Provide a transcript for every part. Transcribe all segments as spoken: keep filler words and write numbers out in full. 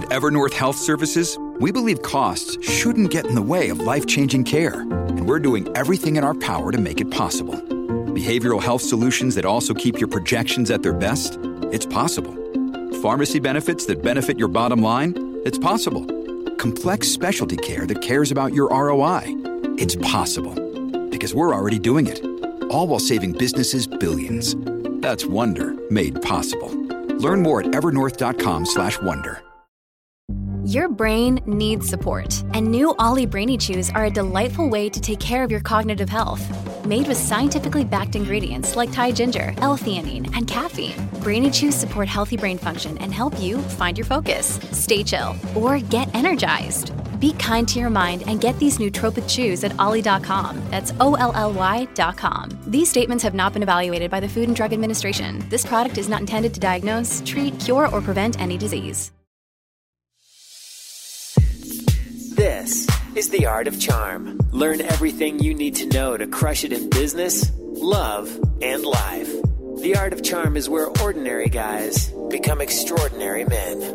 At Evernorth Health Services, we believe costs shouldn't get in the way of life-changing care, and we're doing everything in our power to make it possible. Behavioral health solutions that also keep your projections at their best? It's possible. Pharmacy benefits that benefit your bottom line? It's possible. Complex specialty care that cares about your R O I? It's possible. Because we're already doing it. All while saving businesses billions. That's Wonder made possible. Learn more at evernorth.com slash wonder. Your brain needs support, and new Ollie Brainy Chews are a delightful way to take care of your cognitive health. Made with scientifically backed ingredients like Thai ginger, L-theanine, and caffeine, Brainy Chews support healthy brain function and help you find your focus, stay chill, or get energized. Be kind to your mind and get these nootropic chews at ollie dot com. That's O L L Y dot com. These statements have not been evaluated by the Food and Drug Administration. This product is not intended to diagnose, treat, cure, or prevent any disease. This is The Art of Charm. Learn everything you need to know to crush it in business, love, and life. The Art of Charm is where ordinary guys become extraordinary men.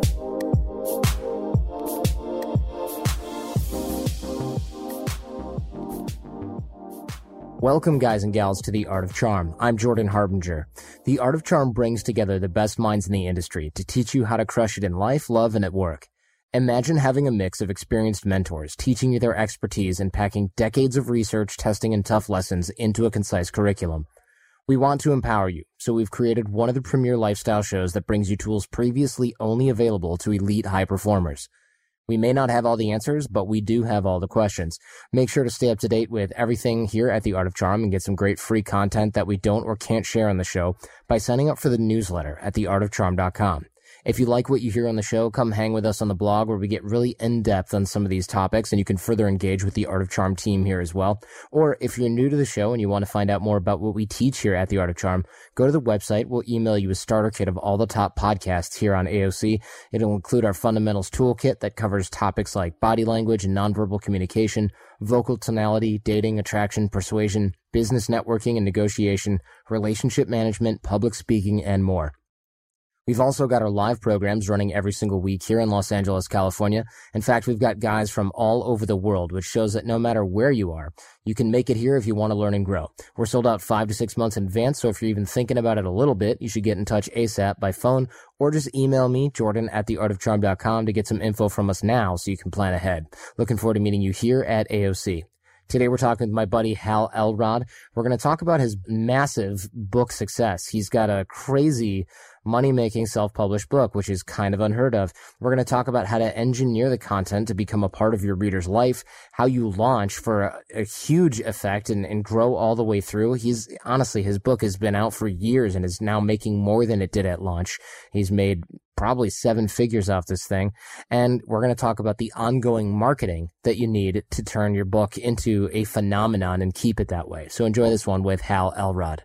Welcome, guys and gals, to The Art of Charm. I'm Jordan Harbinger. The Art of Charm brings together the best minds in the industry to teach you how to crush it in life, love, and at work. Imagine having a mix of experienced mentors teaching you their expertise and packing decades of research, testing, and tough lessons into a concise curriculum. We want to empower you, so we've created one of the premier lifestyle shows that brings you tools previously only available to elite high performers. We may not have all the answers, but we do have all the questions. Make sure to stay up to date with everything here at The Art of Charm and get some great free content that we don't or can't share on the show by signing up for the newsletter at the art of charm dot com. If you like what you hear on the show, come hang with us on the blog where we get really in-depth on some of these topics, and you can further engage with the Art of Charm team here as well. Or if you're new to the show and you want to find out more about what we teach here at the Art of Charm, go to the website. We'll email you a starter kit of all the top podcasts here on A O C. It'll include our fundamentals toolkit that covers topics like body language and nonverbal communication, vocal tonality, dating, attraction, persuasion, business networking and negotiation, relationship management, public speaking, and more. We've also got our live programs running every single week here in Los Angeles, California. In fact, we've got guys from all over the world, which shows that no matter where you are, you can make it here if you want to learn and grow. We're sold out five to six months in advance, so if you're even thinking about it a little bit, you should get in touch ASAP by phone or just email me, Jordan, at the art of charm dot com to get some info from us now so you can plan ahead. Looking forward to meeting you here at A O C. Today we're talking with my buddy Hal Elrod. We're going to talk about his massive book success. He's got a crazy money-making self-published book, which is kind of unheard of. We're going to talk about how to engineer the content to become a part of your reader's life, how you launch for a, a huge effect and, and grow all the way through. He's honestly, his book has been out for years and is now making more than it did at launch. He's made probably seven figures off this thing. And we're going to talk about the ongoing marketing that you need to turn your book into a phenomenon and keep it that way. So enjoy this one with Hal Elrod.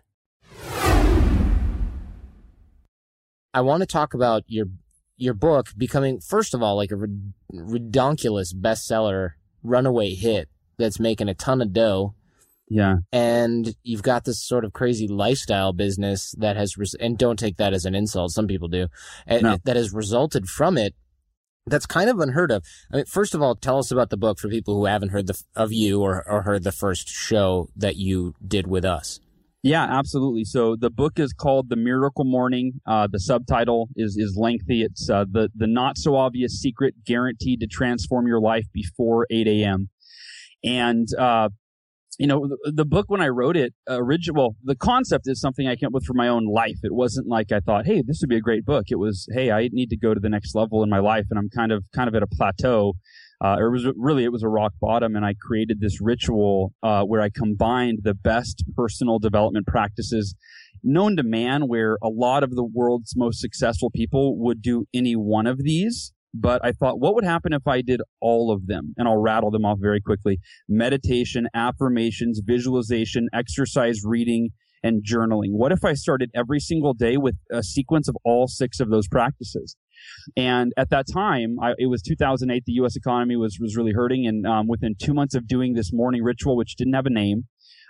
I want to talk about your your book becoming, first of all, like a rid- redonkulous bestseller, runaway hit that's making a ton of dough. Yeah. And you've got this sort of crazy lifestyle business that has, res- and don't take that as an insult, some people do, and no. that has resulted from it. That's kind of unheard of. I mean, first of all, tell us about the book for people who haven't heard the, of you or, or heard the first show that you did with us. Yeah, absolutely. So the book is called The Miracle Morning. Uh, the subtitle is is lengthy. It's uh, the the not so obvious secret guaranteed to transform your life before eight a.m. And uh, you know, the, the book when I wrote it, original, well, the concept is something I came up with for my own life. It wasn't like I thought, hey, this would be a great book. It was, hey, I need to go to the next level in my life, and I'm kind of kind of at a plateau. Uh, it was really, it was a rock bottom, and I created this ritual uh, where I combined the best personal development practices known to man, where a lot of the world's most successful people would do any one of these. But I thought, what would happen if I did all of them? And I'll rattle them off very quickly. Meditation, affirmations, visualization, exercise, reading, and journaling. What if I started every single day with a sequence of all six of those practices? And at that time, I, it was two thousand eight, the U S economy was, was really hurting. And um, within two months of doing this morning ritual, which didn't have a name,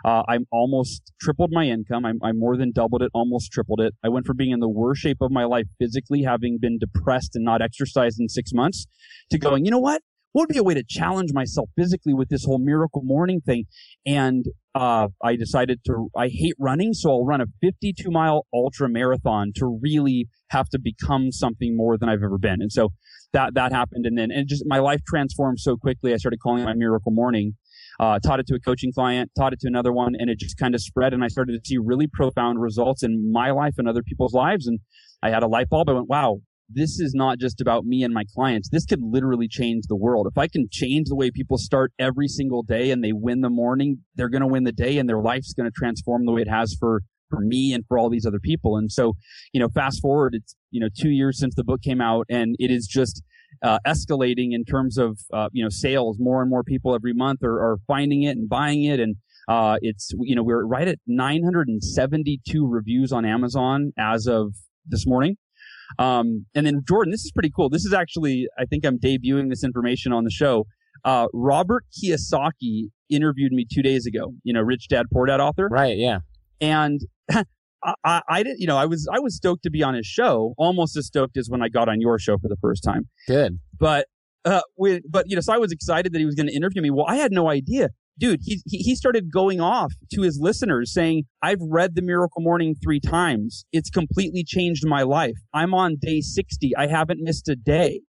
Uh, I almost tripled my income. I, I more than doubled it, almost tripled it. I went from being in the worst shape of my life physically, having been depressed and not exercised in six months, to going, you know what? What would be a way to challenge myself physically with this whole Miracle Morning thing? And uh, I decided to, I hate running, so I'll run a fifty-two mile ultra marathon to really have to become something more than I've ever been. And so that, that happened. And then, and just my life transformed so quickly. I started calling it my Miracle Morning, uh, taught it to a coaching client, taught it to another one, and it just kind of spread. And I started to see really profound results in my life and other people's lives. And I had a light bulb. I went, wow, this is not just about me and my clients. This could literally change the world. If I can change the way people start every single day and they win the morning, they're going to win the day and their life's going to transform the way it has for, for me and for all these other people. And so, you know, fast forward, it's, you know, two years since the book came out, and it is just uh, escalating in terms of, uh, you know, sales. More and more people every month are, are finding it and buying it. And uh, it's, you know, we're right at nine hundred seventy-two reviews on Amazon as of this morning. Um, and then Jordan, this is pretty cool. This is actually, I think I'm debuting this information on the show. Uh, Robert Kiyosaki interviewed me two days ago, you know, Rich Dad, Poor Dad author. Right. Yeah. And I, I, I didn't, you know, I was, I was stoked to be on his show, almost as stoked as when I got on your show for the first time. Good. But, uh, we, but, you know, so I was excited that he was going to interview me. Well, I had no idea. Dude, he, he started going off to his listeners saying, I've read The Miracle Morning three times. It's completely changed my life. I'm on day sixty. I haven't missed a day.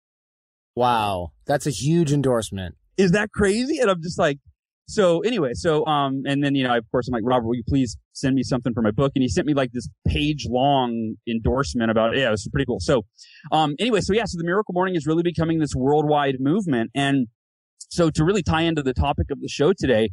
Wow. That's a huge endorsement. Is that crazy? And I'm just like, so anyway, so, um, and then, you know, of course, I'm like, Robert, will you please send me something for my book? And he sent me like this page long endorsement about it. Yeah, it was pretty cool. So, um, anyway, so yeah, so The Miracle Morning is really becoming this worldwide movement. And so to really tie into the topic of the show today,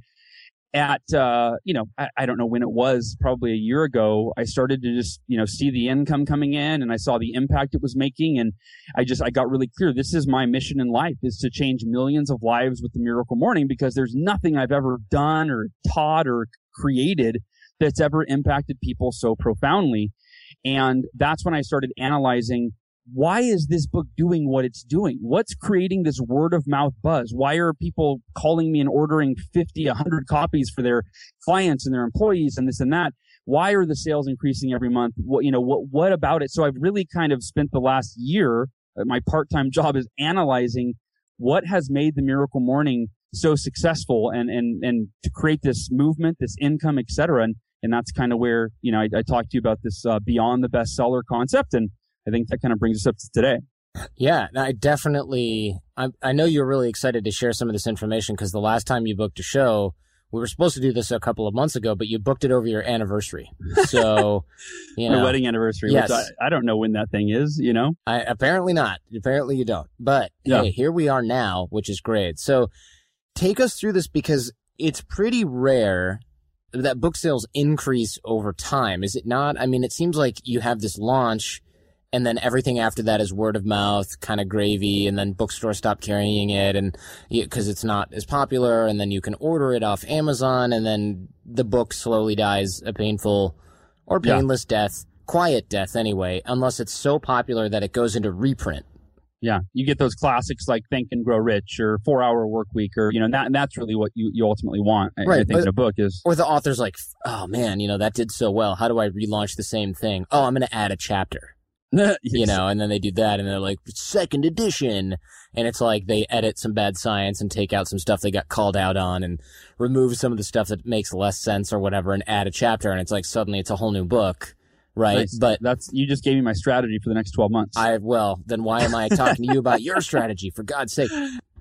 at, uh, you know, I, I don't know when it was, probably a year ago, I started to just, you know, see the income coming in, and I saw the impact it was making. And I just, I got really clear. This is my mission in life, is to change millions of lives with the Miracle Morning, because there's nothing I've ever done or taught or created that's ever impacted people so profoundly. And that's when I started analyzing, why is this book doing what it's doing? What's creating this word of mouth buzz? Why are people calling me and ordering fifty, a hundred copies for their clients and their employees and this and that? Why are the sales increasing every month? What, you know, what, what about it? So I've really kind of spent the last year, my part-time job is analyzing what has made the Miracle Morning so successful, and, and, and to create this movement, this income, et cetera. And, and that's kind of where, you know, I, I talked to you about this, uh, beyond the bestseller concept. And I think that kind of brings us up to today. Yeah, I definitely, I, I know you're really excited to share some of this information, because the last time you booked a show, we were supposed to do this a couple of months ago, but you booked it over your anniversary. So, you know. My wedding anniversary. Yes. Which I, I don't know when that thing is, you know? I, apparently not. Apparently you don't. But yeah. Hey, here we are now, which is great. So take us through this, because it's pretty rare that book sales increase over time. Is it not? I mean, it seems like you have this launch, and then everything after that is word of mouth, kind of gravy, and then bookstores stop carrying it, and because it's not as popular, and then you can order it off Amazon, and then the book slowly dies a painful or painless yeah. death, quiet death anyway, unless it's so popular that it goes into reprint. Yeah, you get those classics like Think and Grow Rich or Four Hour Work Week, or, you know, that, and that's really what you, you ultimately want. I, right, I think but, in a book is. Or the author's like, oh man, you know, that did so well. How do I relaunch the same thing? Oh, I'm going to add a chapter. yes. You know, and then they do that, and they're like, second edition. And it's like they edit some bad science and take out some stuff they got called out on, and remove some of the stuff that makes less sense or whatever, and add a chapter. And it's like suddenly it's a whole new book, right? Nice. But that's, you just gave me my strategy for the next twelve months. I, well, then why am I talking to you about your strategy? For God's sake.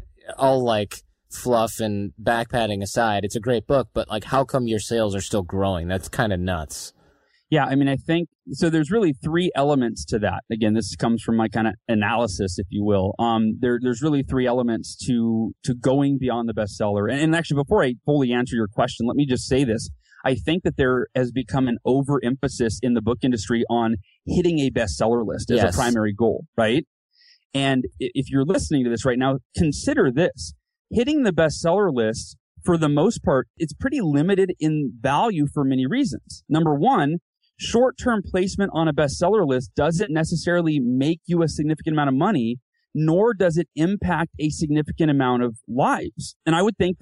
All like fluff and back patting aside, it's a great book, but like, how come your sales are still growing? That's kind of nuts. Yeah, I mean, I think, so there's really three elements to that. Again, this comes from my kind of analysis, if you will. Um, there, there's really three elements to, to going beyond the bestseller. And, and actually, before I fully answer your question, let me just say this. I think that there has become an overemphasis in the book industry on hitting a bestseller list as yes. a primary goal, right? And if you're listening to this right now, consider this. Hitting the bestseller list, for the most part, it's pretty limited in value for many reasons. Number one, short-term placement on a bestseller list doesn't necessarily make you a significant amount of money, nor does it impact a significant amount of lives. And I would think that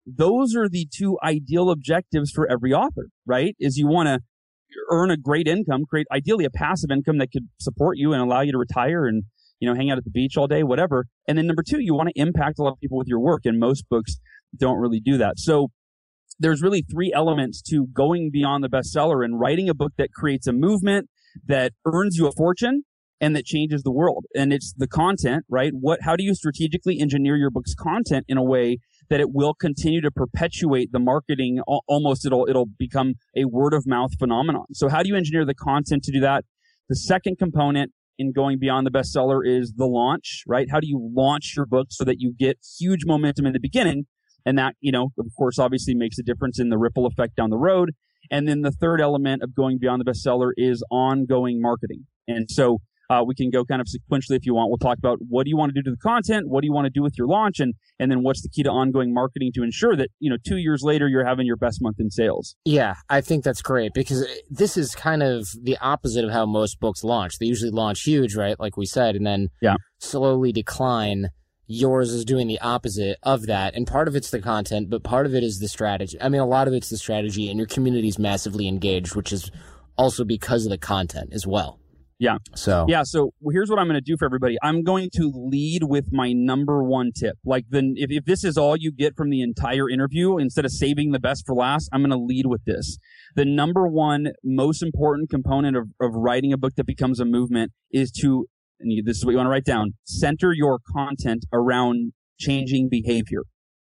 those are the two ideal objectives for every author, right? Is you want to earn a great income, create ideally a passive income that could support you and allow you to retire and, you know, hang out at the beach all day, whatever. And then number two, you want to impact a lot of people with your work. And most books don't really do that. So there's really three elements to going beyond the bestseller and writing a book that creates a movement, that earns you a fortune, and that changes the world. And it's the content, right? What, how do you strategically engineer your book's content in a way that it will continue to perpetuate the marketing? Almost it'll, it'll become a word of mouth phenomenon. So how do you engineer the content to do that? The second component in going beyond the bestseller is the launch, right? How do you launch your book so that you get huge momentum in the beginning? And that, you know, of course, obviously makes a difference in the ripple effect down the road. And then the third element of going beyond the bestseller is ongoing marketing. And so uh, we can go kind of sequentially if you want. We'll talk about what do you want to do to the content? What do you want to do with your launch? And, and then what's the key to ongoing marketing to ensure that, you know, two years later, you're having your best month in sales? Yeah, I think that's great because this is kind of the opposite of how most books launch. They usually launch huge, right? Like we said, and then yeah. slowly decline. Yours is doing the opposite of that. And part of it's the content, but part of it is the strategy. I mean, a lot of it's the strategy, and your community is massively engaged, which is also because of the content as well. Yeah. So, yeah. So here's what I'm going to do for everybody. I'm going to lead with my number one tip. Like then if, if this is all you get from the entire interview, instead of saving the best for last, I'm going to lead with this. The number one most important component of, of writing a book that becomes a movement is to, and you, this is what you want to write down, center your content around changing behavior.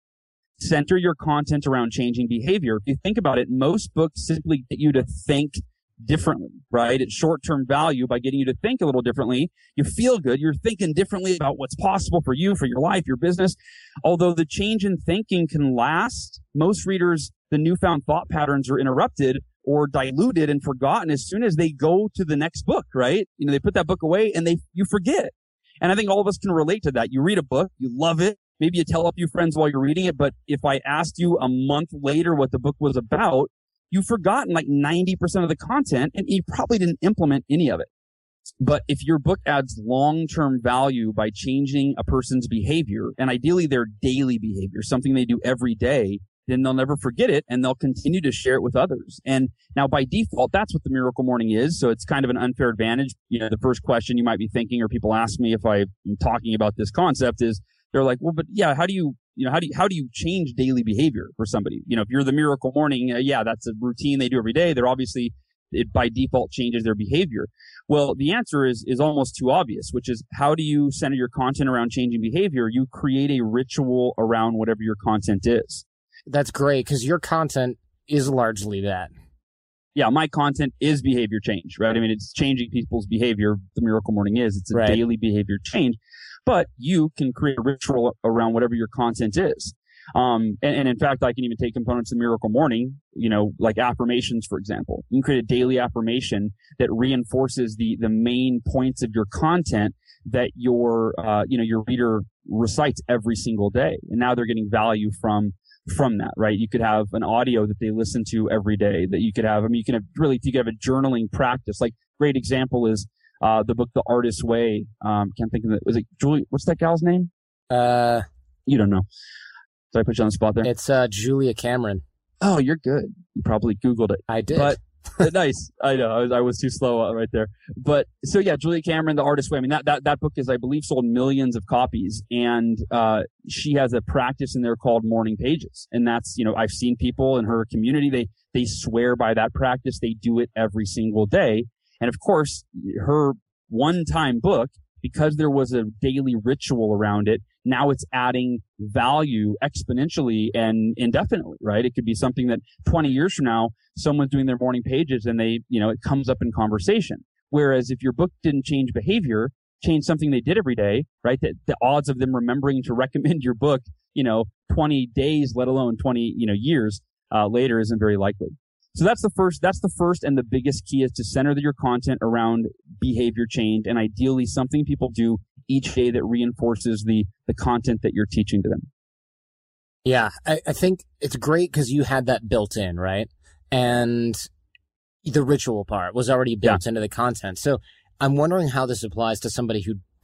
Center your content around changing behavior. If you think about it, most books simply get you to think differently, right? It's short-term value by getting you to think a little differently. You feel good. You're thinking differently about what's possible for you, for your life, your business. Although the change in thinking can last, most readers, the newfound thought patterns are interrupted or diluted and forgotten as soon as they go to the next book, right? You know, they put that book away and they, you forget. And I think all of us can relate to that. You read a book, you love it. Maybe you tell a few friends while you're reading it. But if I asked you a month later what the book was about, you've forgotten like ninety percent of the content and you probably didn't implement any of it. But if your book adds long-term value by changing a person's behavior, and ideally their daily behavior, something they do every day, then they'll never forget it and they'll continue to share it with others. And now by default, that's what the Miracle Morning is. So it's kind of an unfair advantage. You know, the first question you might be thinking, or people ask me if I'm talking about this concept, is they're like, well, but yeah, how do you, you know, how do you, how do you change daily behavior for somebody? You know, if you're the Miracle Morning, uh, yeah, that's a routine they do every day. They're obviously, it by default changes their behavior. Well, the answer is, is almost too obvious, which is how do you center your content around changing behavior? You create a ritual around whatever your content is. That's great because your content is largely that. Yeah, my content is behavior change, right? I mean, it's changing people's behavior. The Miracle Morning is. It's a right. daily behavior change. But you can create a ritual around whatever your content is. Um, and, and in fact, I can even take components of Miracle Morning, you know, like affirmations, for example. You can create a daily affirmation that reinforces the, the main points of your content that your, uh, you know, your reader recites every single day. And now they're getting value from, from that, right? You could have an audio that they listen to every day that you could have. I mean, you can have really, you could have a journaling practice. Like, great example is, uh, the book, The Artist's Way. Um, can't think of it. Was it Julie? What's that gal's name? Uh, you don't know. Did I put you on the spot there? It's, uh, Julia Cameron. Oh, you're good. You probably Googled it. I did. But nice. I know. I was, I was too slow right there. But so yeah, Julia Cameron, The Artist's Way. I mean, that, that, that book is, I believe, sold millions of copies. And, uh, she has a practice in there called morning pages. And that's, you know, I've seen people in her community, they, they swear by that practice. They do it every single day. And of course, her one-time book, because there was a daily ritual around it, now it's adding value exponentially and indefinitely, right? It could be something that twenty years from now, someone's doing their morning pages and they, you know, it comes up in conversation. Whereas if your book didn't change behavior, change something they did every day, right? The, the odds of them remembering to recommend your book, you know, twenty days, let alone twenty, you know, years uh, later isn't very likely. So that's the first, that's the first and the biggest key is to center your content around behavior change and ideally something people do each day that reinforces the, the content that you're teaching to them. Yeah, I, I think it's great because you had that built in, right? And the ritual part was already built yeah. into the content. So I'm wondering how this applies to somebody who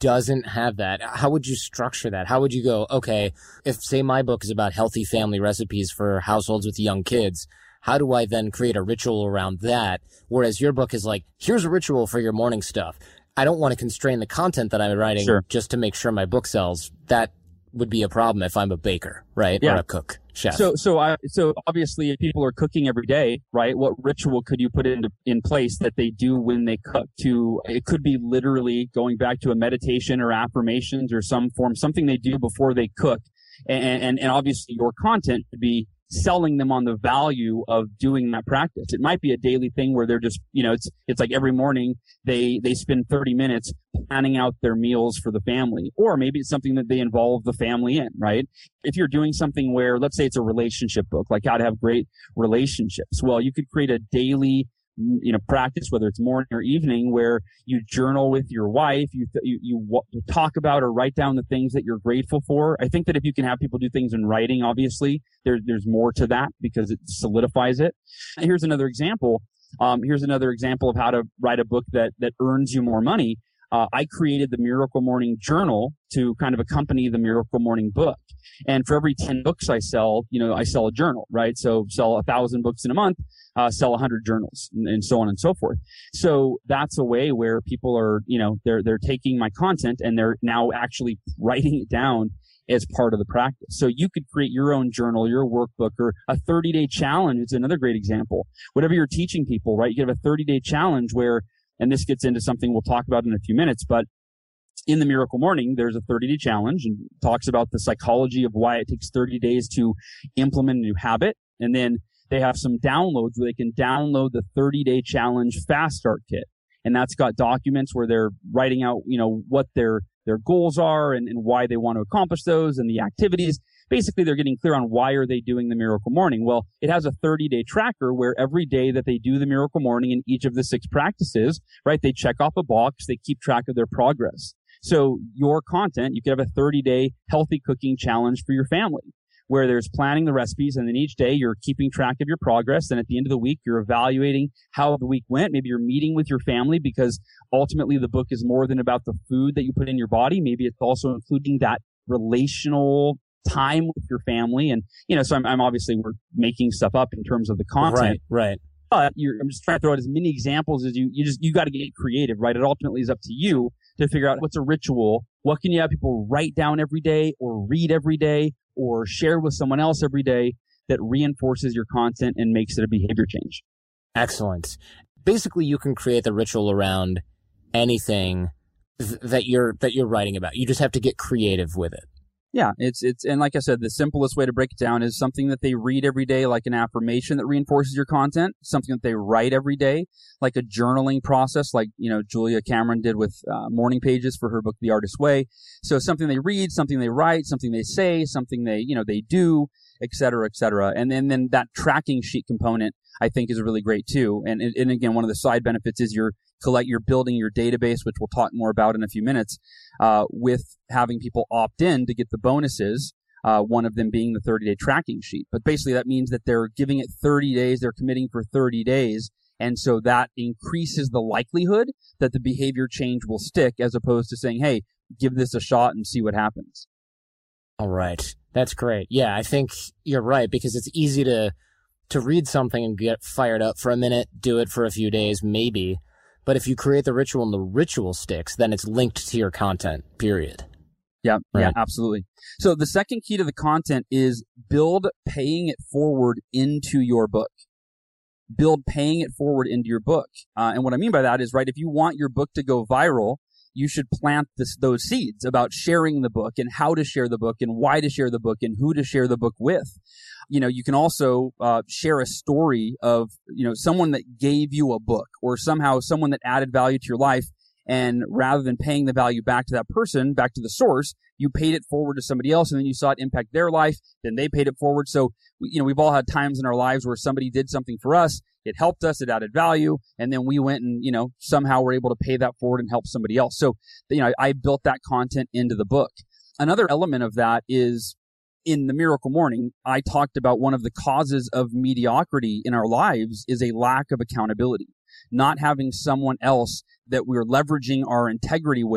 doesn't have that, how would you structure that? How would you go, okay, if say my book is about healthy family recipes for households with young kids, how do I then create a ritual around that? Whereas your book is like, here's a ritual for your morning stuff. I don't want to constrain the content that I'm writing sure. just to make sure my book sells. That would be a problem if I'm a baker, right? Yeah. Or a cook, chef. So, so I, so obviously if people are cooking every day, right? What ritual could you put into, in place that they do when they cook? To, it could be literally going back to a meditation or affirmations or some form, something they do before they cook. And, and, and obviously your content could be selling them on the value of doing that practice. It might be a daily thing where they're just, you know, it's, it's like every morning they, they spend thirty minutes planning out their meals for the family, or maybe it's something that they involve the family in, right? If you're doing something where, let's say it's a relationship book, like how to have great relationships. Well, you could create a daily, you know, practice, whether it's morning or evening, where you journal with your wife, you, you, you, you talk about or write down the things that you're grateful for. I think that if you can have people do things in writing, obviously there, there's more to that because it solidifies it. And here's another example. Um, here's another example of how to write a book that, that earns you more money. Uh, I created the Miracle Morning Journal to kind of accompany the Miracle Morning book. And for every ten books I sell, you know, I sell a journal, right? So sell a thousand books in a month, uh, sell a hundred journals and, and so on and so forth. So that's a way where people are, you know, they're, they're taking my content and they're now actually writing it down as part of the practice. So you could create your own journal, your workbook, or a thirty day challenge. It's another great example. Whatever you're teaching people, right? You can have a thirty day challenge where, and this gets into something we'll talk about in a few minutes, but in the Miracle Morning, there's a thirty day challenge and talks about the psychology of why it takes thirty days to implement a new habit. And then they have some downloads where they can download the thirty day challenge fast start kit. And that's got documents where they're writing out, you know, what their, their goals are and, and why they want to accomplish those and the activities. Basically, they're getting clear on why are they doing the Miracle Morning. Well, it has a thirty day tracker where every day that they do the Miracle Morning in each of the six practices, right, they check off a box, they keep track of their progress. So your content, you could have a thirty day healthy cooking challenge for your family where there's planning the recipes, and then each day you're keeping track of your progress. And at the end of the week, you're evaluating how the week went. Maybe you're meeting with your family because ultimately the book is more than about the food that you put in your body. Maybe it's also including that relational time with your family. And, you know, so I'm, I'm obviously, we're making stuff up in terms of the content. Right, right. But you're, I'm just trying to throw out as many examples as you, you just, you got to get creative, right? It ultimately is up to you to figure out what's a ritual. What can you have people write down every day or read every day or share with someone else every day that reinforces your content and makes it a behavior change? Excellent. Basically, you can create the ritual around anything th- that you're, that you're writing about. You just have to get creative with it. Yeah, it's, it's, and like I said, the simplest way to break it down is something that they read every day, like an affirmation that reinforces your content, something that they write every day, like a journaling process, like, you know, Julia Cameron did with uh, morning pages for her book, The Artist's Way. So something they read, something they write, something they say, something they, you know, they do, et cetera, et cetera. And then, then that tracking sheet component, I think, is really great too. And, and again, one of the side benefits is you're collect, you're building your database, which we'll talk more about in a few minutes, uh, with having people opt in to get the bonuses. Uh, one of them being the thirty day tracking sheet. But basically that means that they're giving it thirty days. They're committing for thirty days. And so that increases the likelihood that the behavior change will stick as opposed to saying, hey, give this a shot and see what happens. All right. That's great. Yeah, I think you're right because it's easy to, to read something and get fired up for a minute, do it for a few days, maybe. But if you create the ritual and the ritual sticks, then it's linked to your content, period. Yeah, right. Yeah, absolutely. So the second key to the content is build paying it forward into your book. Build paying it forward into your book. Uh, and what I mean by that is, right, if you want your book to go viral, you should plant this, those seeds about sharing the book and how to share the book and why to share the book and who to share the book with. You know, you can also uh, share a story of, you know, someone that gave you a book or somehow someone that added value to your life. And rather than paying the value back to that person, back to the source, you paid it forward to somebody else and then you saw it impact their life. Then they paid it forward. So, you know, we've all had times in our lives where somebody did something for us. It helped us. It added value. And then we went and, you know, somehow were able to pay that forward and help somebody else. So, you know, I, I built that content into the book. Another element of that is in the Miracle Morning, I talked about one of the causes of mediocrity in our lives is a lack of accountability. Not having someone else that we're leveraging our integrity with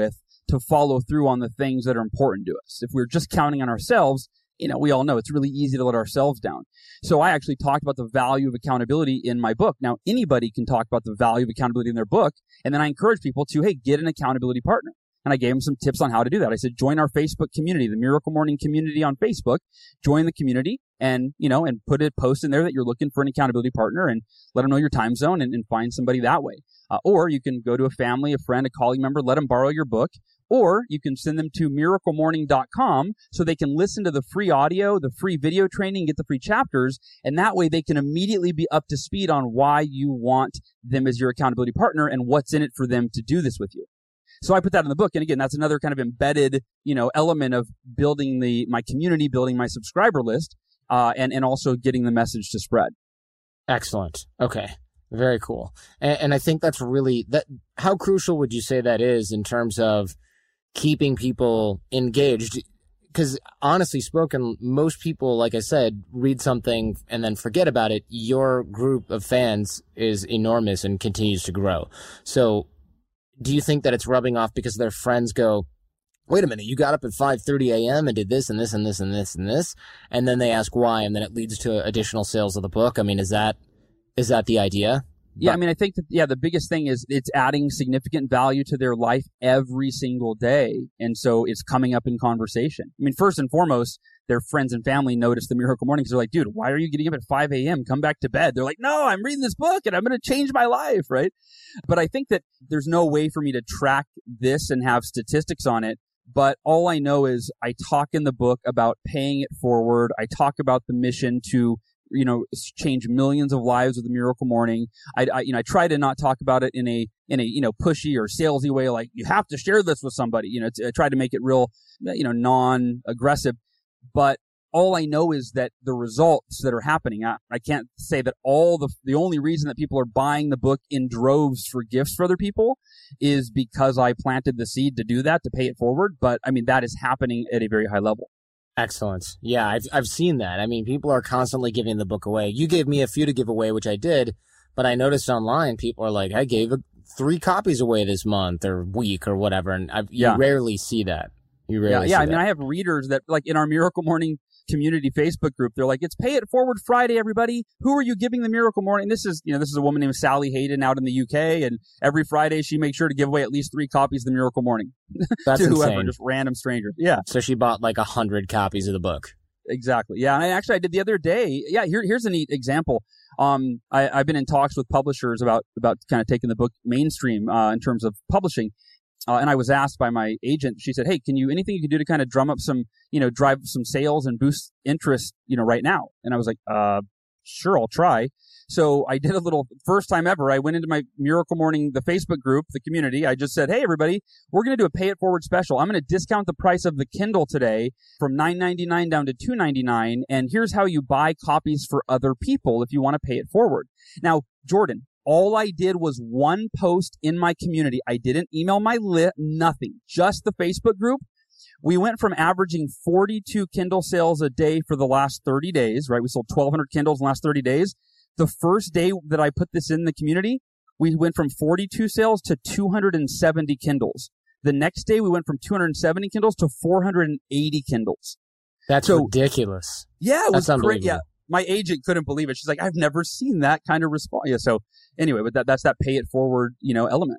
to follow through on the things that are important to us. If we're just counting on ourselves, you know, we all know it's really easy to let ourselves down. So I actually talked about the value of accountability in my book. Now, anybody can talk about the value of accountability in their book. And then I encourage people to, hey, get an accountability partner. And I gave them some tips on how to do that. I said, join our Facebook community, the Miracle Morning community on Facebook. Join the community and, you know, and put a post in there that you're looking for an accountability partner and let them know your time zone and, and find somebody that way. Uh, or you can go to a family, a friend, a colleague member, let them borrow your book. Or you can send them to miracle morning dot com so they can listen to the free audio, the free video training, get the free chapters. And that way they can immediately be up to speed on why you want them as your accountability partner and what's in it for them to do this with you. So I put that in the book. And again, that's another kind of embedded, you know, element of building the, my community, building my subscriber list, uh, and, and also getting the message to spread. Excellent. Okay. Very cool. And, and I think that's really that. How crucial would you say that is in terms of keeping people engaged? Because honestly spoken, most people, like I said, read something and then forget about it. Your group of fans is enormous and continues to grow. So do you think that it's rubbing off because their friends go, wait a minute, you got up at five thirty a.m. and did this and this and this and this and this, and then they ask why, and then it leads to additional sales of the book? I mean, is that is that the idea? Yeah, I mean, I think that, yeah, the biggest thing is it's adding significant value to their life every single day. And so it's coming up in conversation. I mean, first and foremost, their friends and family notice the Miracle Morning because they're like, dude, why are you getting up at five a.m.? Come back to bed. They're like, no, I'm reading this book and I'm going to change my life, right? But I think that there's no way for me to track this and have statistics on it. But all I know is I talk in the book about paying it forward. I talk about the mission to, you know, change millions of lives with the Miracle Morning. I, I, you know, I try to not talk about it in a, in a, you know, pushy or salesy way, like you have to share this with somebody. You know, I try to make it real, you know, non-aggressive. But all I know is that the results that are happening, I, I can't say that all the, the only reason that people are buying the book in droves for gifts for other people is because I planted the seed to do that, to pay it forward. But I mean, that is happening at a very high level. Excellent. Yeah, I've I've seen that. I mean, people are constantly giving the book away. You gave me a few to give away, which I did, but I noticed online people are like, I gave a, three copies away this month or week or whatever, and I've, you yeah. rarely see that. You rarely yeah, yeah. see I mean, that. I have readers that, like in our Miracle Morning community Facebook group, they're like, it's Pay It Forward Friday, everybody. Who are you giving the Miracle Morning? This is, you know, this is a woman named Sally Hayden out in the U K, and every Friday she makes sure to give away at least three copies of the Miracle Morning That's to whoever, insane. just random strangers. Yeah. So she bought like a hundred copies of the book. Exactly. Yeah. And I actually, I did the other day. Yeah. Here, here's a neat example. Um, I, I've been in talks with publishers about, about kind of taking the book mainstream, uh, in terms of publishing. Uh, and I was asked by my agent, she said, hey, can you, anything you can do to kind of drum up some, you know, drive some sales and boost interest, you know, right now? And I was like, uh, sure, I'll try. So I did a little, first time ever, I went into my Miracle Morning, the Facebook group, the community. I just said, hey, everybody, we're going to do a Pay It Forward special. I'm going to discount the price of the Kindle today from nine ninety-nine down to two ninety-nine. And here's how you buy copies for other people if you want to pay it forward. Now, Jordan, all I did was one post in my community. I didn't email my lit, nothing, just the Facebook group. We went from averaging forty-two Kindle sales a day for the last thirty days, right? We sold twelve hundred Kindles in the last thirty days. The first day that I put this in the community, we went from forty-two sales to two hundred seventy Kindles. The next day, we went from two hundred seventy Kindles to four hundred eighty Kindles. That's so, ridiculous. Yeah, it was That's great. Yeah. My agent couldn't believe it. She's like, I've never seen that kind of response. Yeah, so anyway, but that, that's that pay it forward, you know, element.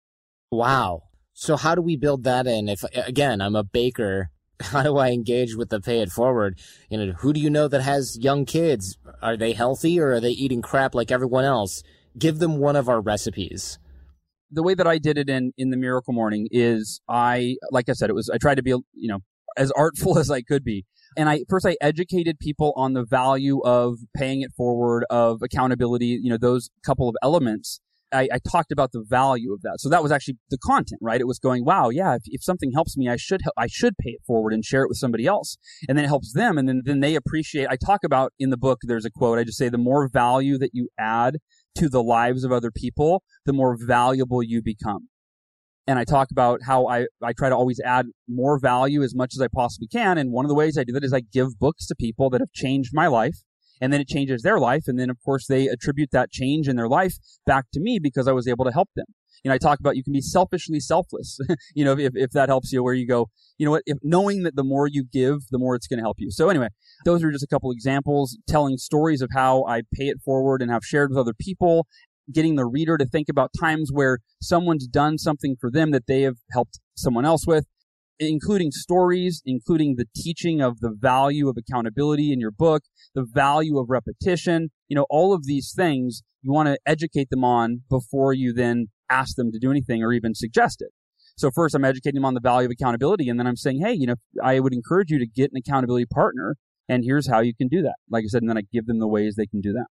Wow. So how do we build that in? If, again, I'm a baker, how do I engage with the pay it forward? You know, who do you know that has young kids? Are they healthy or are they eating crap like everyone else? Give them one of our recipes. The way that I did it in, in the Miracle Morning is I, like I said, it was, I tried to be, you know, as artful as I could be. And I, first I educated people on the value of paying it forward, of accountability, you know, those couple of elements. I, I talked about the value of that. So that was actually the content, right? It was going, wow, yeah, if, if something helps me, I should, I should pay it forward and share it with somebody else. And then it helps them. And then, then they appreciate, I talk about in the book, there's a quote. I just say, the more value that you add to the lives of other people, the more valuable you become. And I talk about how I, I try to always add more value as much as I possibly can. And one of the ways I do that is I give books to people that have changed my life. And then it changes their life. And then, of course, they attribute that change in their life back to me because I was able to help them. you know, I talk about you can be selfishly selfless, you know, if, if that helps you, where you go, you know what, if knowing that the more you give, the more it's going to help you. So anyway, those are just a couple examples, telling stories of how I pay it forward and have shared with other people, getting the reader to think about times where someone's done something for them that they have helped someone else with, including stories, including the teaching of the value of accountability in your book, the value of repetition, you know, all of these things you want to educate them on before you then ask them to do anything or even suggest it. So first I'm educating them on the value of accountability, and then I'm saying, hey, you know, I would encourage you to get an accountability partner, and here's how you can do that. Like I said, and then I give them the ways they can do that.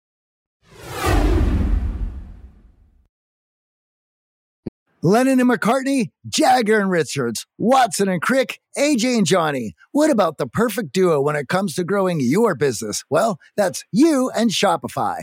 Lennon and McCartney, Jagger and Richards, Watson and Crick, A J and Johnny. What about the perfect duo when it comes to growing your business? Well, that's you and Shopify.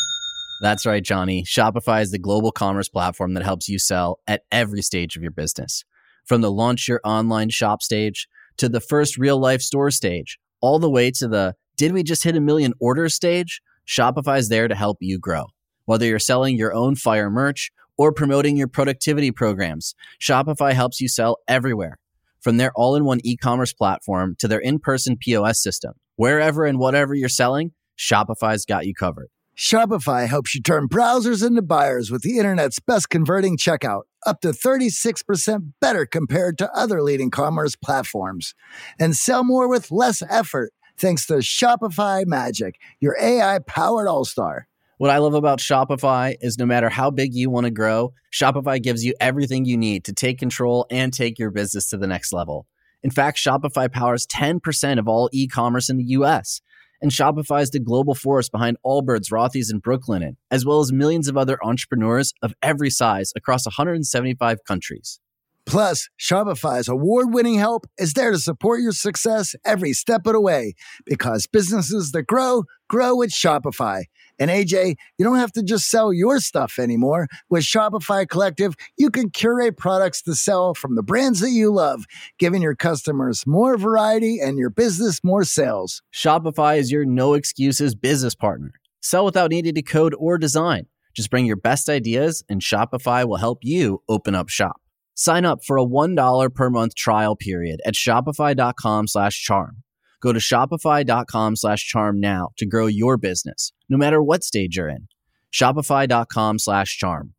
That's right, Johnny. Shopify is the global commerce platform that helps you sell at every stage of your business. From the launch your online shop stage to the first real life store stage, all the way to the did we just hit a million orders stage? Shopify is there to help you grow. Whether you're selling your own fire merch or promoting your productivity programs, Shopify helps you sell everywhere. From their all-in-one e-commerce platform to their in-person P O S system, wherever and whatever you're selling, Shopify's got you covered. Shopify helps you turn browsers into buyers with the internet's best converting checkout, up to thirty-six percent better compared to other leading commerce platforms. And sell more with less effort thanks to Shopify Magic, your A I-powered all-star. What I love about Shopify is no matter how big you want to grow, Shopify gives you everything you need to take control and take your business to the next level. In fact, Shopify powers ten percent of all e-commerce in the U S, and Shopify is the global force behind Allbirds, Rothy's, and Brooklinen, as well as millions of other entrepreneurs of every size across one hundred seventy-five countries. Plus, Shopify's award-winning help is there to support your success every step of the way, because businesses that grow, grow with Shopify. And A J, you don't have to just sell your stuff anymore. With Shopify Collective, you can curate products to sell from the brands that you love, giving your customers more variety and your business more sales. Shopify is your no-excuses business partner. Sell without needing to code or design. Just bring your best ideas, and Shopify will help you open up shop. Sign up for a one dollar per month trial period at shopify.com slash charm. Go to shopify.com slash charm now to grow your business, no matter what stage you're in. Shopify.com slash charm.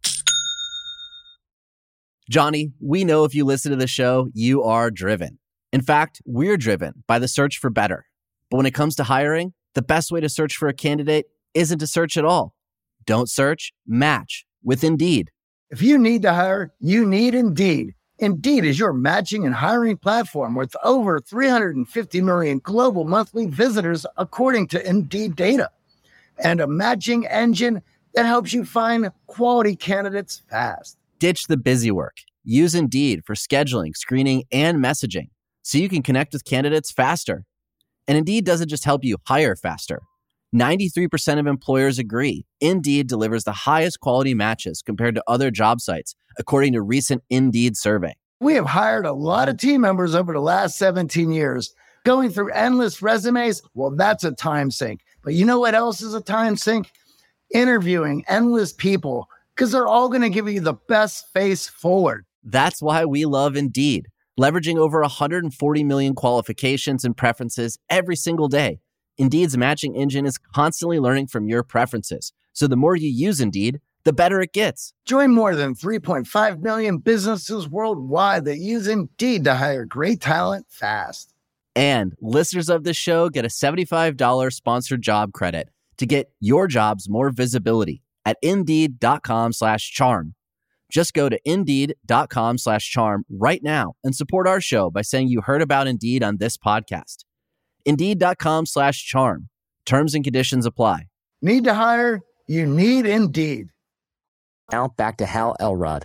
Johnny, we know if you listen to the show, you are driven. In fact, we're driven by the search for better. But when it comes to hiring, the best way to search for a candidate isn't to search at all. Don't search, match with Indeed. If you need to hire, you need Indeed. Indeed is your matching and hiring platform with over three hundred fifty million global monthly visitors, according to Indeed data, and a matching engine that helps you find quality candidates fast. Ditch the busy work. Use Indeed for scheduling, screening, and messaging so you can connect with candidates faster. And Indeed doesn't just help you hire faster. ninety-three percent of employers agree Indeed delivers the highest quality matches compared to other job sites, according to recent Indeed survey. We have hired a lot of team members over the last seventeen years. Going through endless resumes, well, that's a time sink. But you know what else is a time sink? Interviewing endless people, because they're all going to give you the best face forward. That's why we love Indeed, leveraging over one hundred forty million qualifications and preferences every single day. Indeed's matching engine is constantly learning from your preferences. So the more you use Indeed, the better it gets. Join more than three point five million businesses worldwide that use Indeed to hire great talent fast. And listeners of this show get a seventy-five dollars sponsored job credit to get your jobs more visibility at Indeed.com slash charm. Just go to Indeed.com slash charm right now and support our show by saying you heard about Indeed on this podcast. Indeed.com slash charm. Terms and conditions apply. Need to hire? You need Indeed. Now back to Hal Elrod.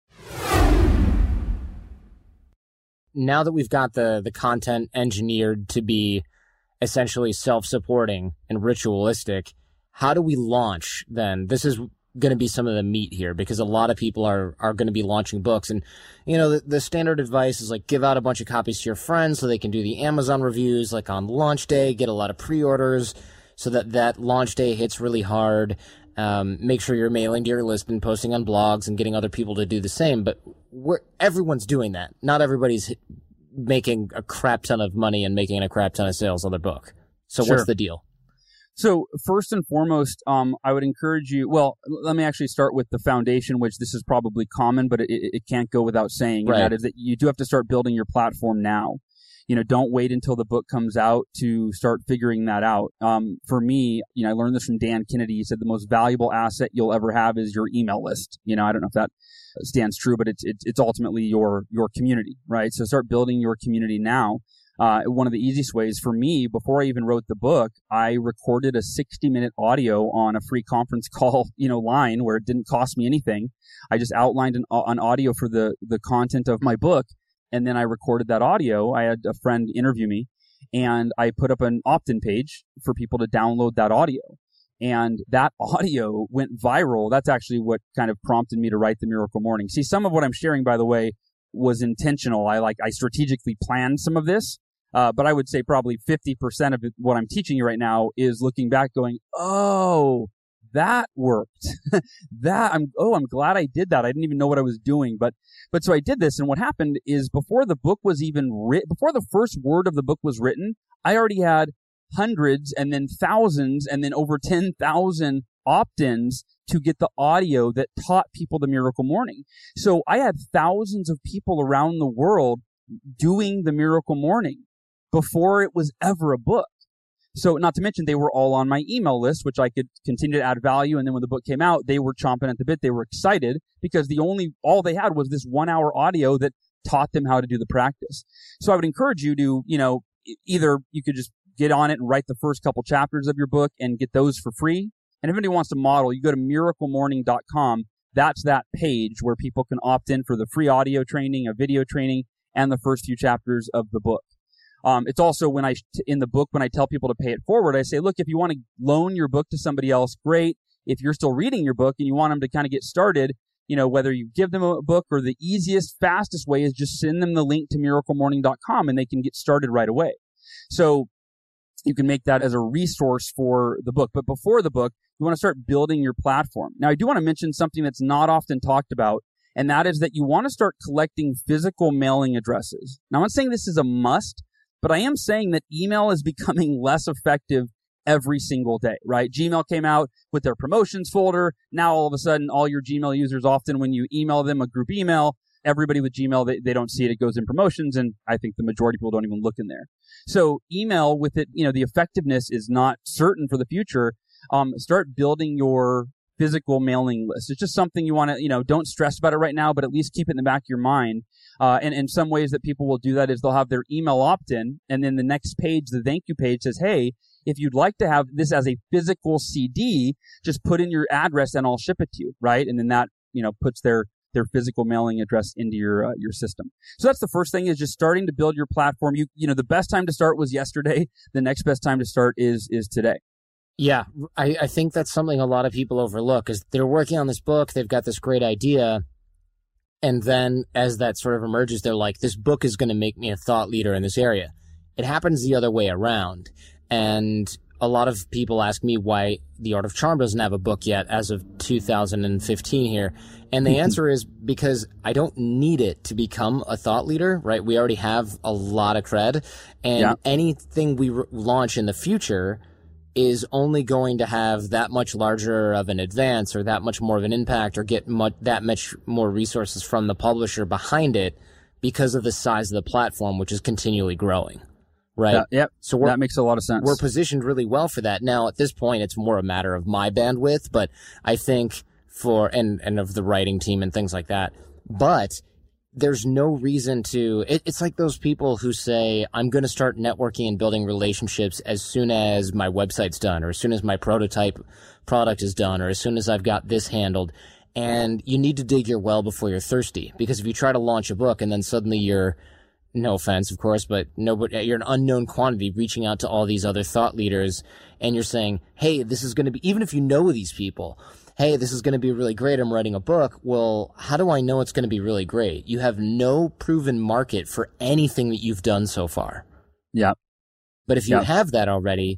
Now that we've got the, the content engineered to be essentially self-supporting and ritualistic, how do we launch then? This is going to be some of the meat here, because a lot of people are, are going to be launching books. And, you know, the, the standard advice is like, give out a bunch of copies to your friends so they can do the Amazon reviews, like on launch day, get a lot of pre-orders so that that launch day hits really hard. Um, make sure you're mailing to your list and posting on blogs and getting other people to do the same. But we're, everyone's doing that. Not everybody's making a crap ton of money and making a crap ton of sales on their book. So Sure. what's the deal? So first and foremost, um, I would encourage you, well, let me actually start with the foundation, which this is probably common, but it, it can't go without saying. Right. And that is that you do have to start building your platform now. You know, don't wait until the book comes out to start figuring that out. Um, for me, you know, I learned this from Dan Kennedy. He said the most valuable asset you'll ever have is your email list. You know, I don't know if that stands true, but it's, it's, it's ultimately your, your community, right? So start building your community now. Uh, one of the easiest ways for me, before I even wrote the book, I recorded a sixty minute audio on a free conference call, you know, line where it didn't cost me anything. I just outlined an, an audio for the, the content of my book. And then I recorded that audio. I had a friend interview me and I put up an opt-in page for people to download that audio. And that audio went viral. That's actually what kind of prompted me to write The Miracle Morning. See, some of what I'm sharing, by the way, was intentional. I like, I strategically planned some of this. Uh, but I would say probably fifty percent of what I'm teaching you right now is looking back going, oh, that worked. that I'm, oh, I'm glad I did that. I didn't even know what I was doing. But, but so I did this. And what happened is before the book was even written, before the first word of the book was written, I already had hundreds and then thousands and then over ten thousand opt-ins to get the audio that taught people The Miracle Morning. So I had thousands of people around the world doing The Miracle Morning before it was ever a book. So not to mention they were all on my email list, which I could continue to add value. And then when the book came out, they were chomping at the bit. They were excited because the only, all they had was this one hour audio that taught them how to do the practice. So I would encourage you to, you know, either you could just get on it and write the first couple chapters of your book and get those for free. And if anybody wants to model, you go to miracle morning dot com. That's that page where people can opt in for the free audio training, a video training, and the first few chapters of the book. Um, it's also when I, in the book, when I tell people to pay it forward, I say, look, if you want to loan your book to somebody else, great. If you're still reading your book and you want them to kind of get started, you know, whether you give them a book or the easiest, fastest way is just send them the link to miracle morning dot com and they can get started right away. So you can make that as a resource for the book. But before the book, you want to start building your platform. Now, I do want to mention something that's not often talked about, and that is that you want to start collecting physical mailing addresses. Now, I'm not saying this is a must, but I am saying that email is becoming less effective every single day, right? Gmail came out with their promotions folder. Now, all of a sudden, all your Gmail users, often when you email them a group email, everybody with Gmail, they, they don't see it. It goes in promotions, and I think the majority of people don't even look in there. So email with it, you know, the effectiveness is not certain for the future. Um, start building your physical mailing list. It's just something you want to, you know, don't stress about it right now, but at least keep it in the back of your mind. Uh, and in some ways that people will do that is they'll have their email opt-in, and then the next page, the thank you page says, hey, if you'd like to have this as a physical C D, just put in your address and I'll ship it to you, right? And then that, you know, puts their their physical mailing address into your uh, your system. So that's the first thing, is just starting to build your platform. You you know, the best time to start was yesterday. The next best time to start is is today. Yeah, I, I think that's something a lot of people overlook, is they're working on this book, they've got this great idea, and then as that sort of emerges, they're like, this book is going to make me a thought leader in this area. It happens the other way around, and a lot of people ask me why The Art of Charm doesn't have a book yet as of two thousand fifteen here, and the answer is because I don't need it to become a thought leader, right? We already have a lot of cred, and yeah. anything we re- launch in the future is only going to have that much larger of an advance or that much more of an impact or get much, that much more resources from the publisher behind it because of the size of the platform, which is continually growing, right? Yeah, yep. So we're, that makes a lot of sense. We're positioned really well for that. Now, at this point, it's more a matter of my bandwidth, but I think for, and, and of the writing team and things like that, but there's no reason to, it, it's like those people who say, I'm going to start networking and building relationships as soon as my website's done, or as soon as my prototype product is done, or as soon as I've got this handled. And you need to dig your well before you're thirsty, because if you try to launch a book and then suddenly you're, no offense, of course, but nobody, you're an unknown quantity reaching out to all these other thought leaders, and you're saying, hey, this is going to be, even if you know these people, hey, this is going to be really great, I'm writing a book. Well, how do I know it's going to be really great? You have no proven market for anything that you've done so far. Yeah. But if you yeah. have that already,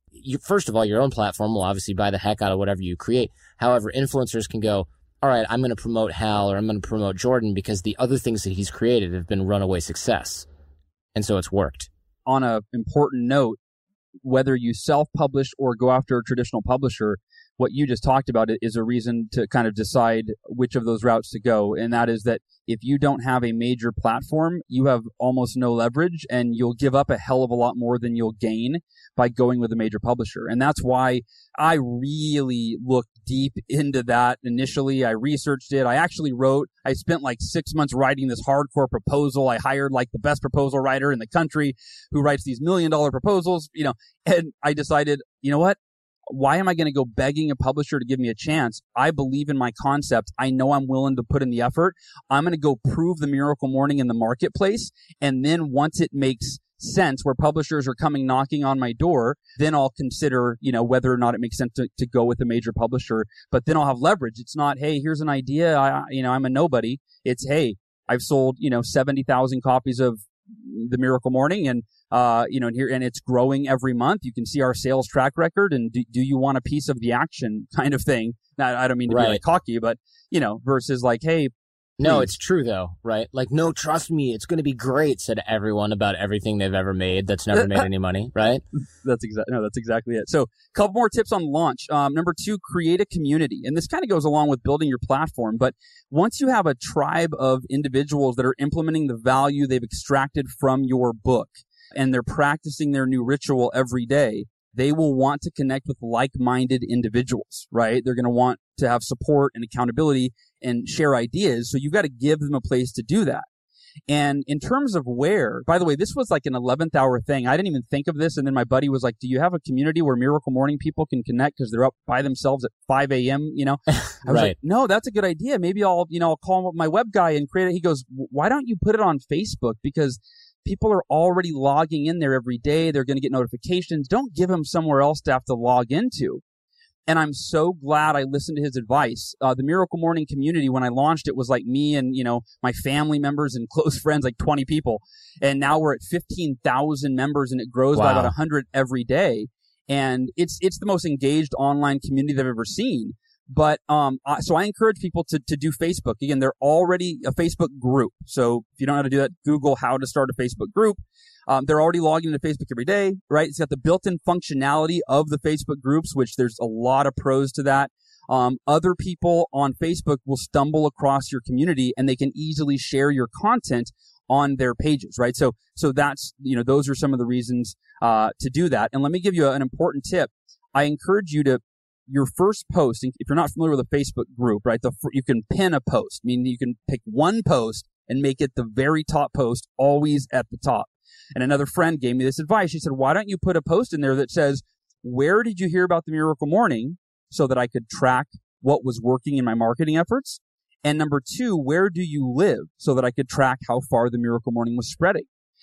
you, first of all, your own platform will obviously buy the heck out of whatever you create. However, influencers can go, all right, I'm going to promote Hal or I'm going to promote Jordan because the other things that he's created have been runaway success. And so it's worked. On an important note, whether you self-publish or go after a traditional publisher, what you just talked about is a reason to kind of decide which of those routes to go. And that is that if you don't have a major platform, you have almost no leverage and you'll give up a hell of a lot more than you'll gain by going with a major publisher. And that's why I really looked deep into that initially. I researched it. I actually wrote, I spent like six months writing this hardcore proposal. I hired like the best proposal writer in the country who writes these million dollar proposals, you know, and I decided, you know what? Why am I going to go begging a publisher to give me a chance? I believe in my concept. I know I'm willing to put in the effort. I'm going to go prove the Miracle Morning in the marketplace. And then once it makes sense where publishers are coming knocking on my door, then I'll consider, you know, whether or not it makes sense to, to go with a major publisher. But then I'll have leverage. It's not, hey, here's an idea. I, you know, I'm a nobody. It's, hey, I've sold, you know, seventy thousand copies of the Miracle Morning and, uh, you know, and here, and it's growing every month. You can see our sales track record and do, do you want a piece of the action kind of thing? Now, I don't mean to right. be like cocky, but, you know, versus like, hey, no, please. it's true though, right? Like, no, trust me, it's going to be great, said everyone about everything they've ever made that's never made any money, right? That's exactly, no, that's exactly it. So a couple more tips on launch. Um, number two, create a community. And this kind of goes along with building your platform. But once you have a tribe of individuals that are implementing the value they've extracted from your book and they're practicing their new ritual every day, they will want to connect with like-minded individuals, right? They're going to want to have support and accountability and share ideas. So you've got to give them a place to do that. And in terms of where, by the way, this was like an eleventh hour thing. I didn't even think of this. And then my buddy was like, do you have a community where Miracle Morning people can connect because they're up by themselves at five a.m., you know? I was right. like, no, that's a good idea. Maybe I'll, you know, I'll call my web guy and create it. He goes, why don't you put it on Facebook? Because people are already logging in there every day. They're going to get notifications. Don't give them somewhere else to have to log into. And I'm so glad I listened to his advice. Uh, the Miracle Morning community, when I launched it, was like me and, you know, my family members and close friends, like twenty people. And now we're at fifteen thousand members and it grows wow. by about one hundred every day. And it's, it's the most engaged online community that I've ever seen. But, um, I, so I encourage people to, to do Facebook. Again, they're already a Facebook group. So if you don't know how to do that, Google how to start a Facebook group. Um, they're already logging into Facebook every day, right? It's got the built-in functionality of the Facebook groups, which there's a lot of pros to that. Um, other people on Facebook will stumble across your community and they can easily share your content on their pages, right? So, so that's, you know, those are some of the reasons, uh, to do that. And let me give you an important tip. I encourage you to, your first post, if you're not familiar with a Facebook group, right? The, you can pin a post, meaning you can pick one post and make it the very top post, always at the top. And another friend gave me this advice. She said, why don't you put a post in there that says, where did you hear about the Miracle Morning, so that I could track what was working in my marketing efforts? And number two, where do you live, so that I could track how far the Miracle Morning was spreading?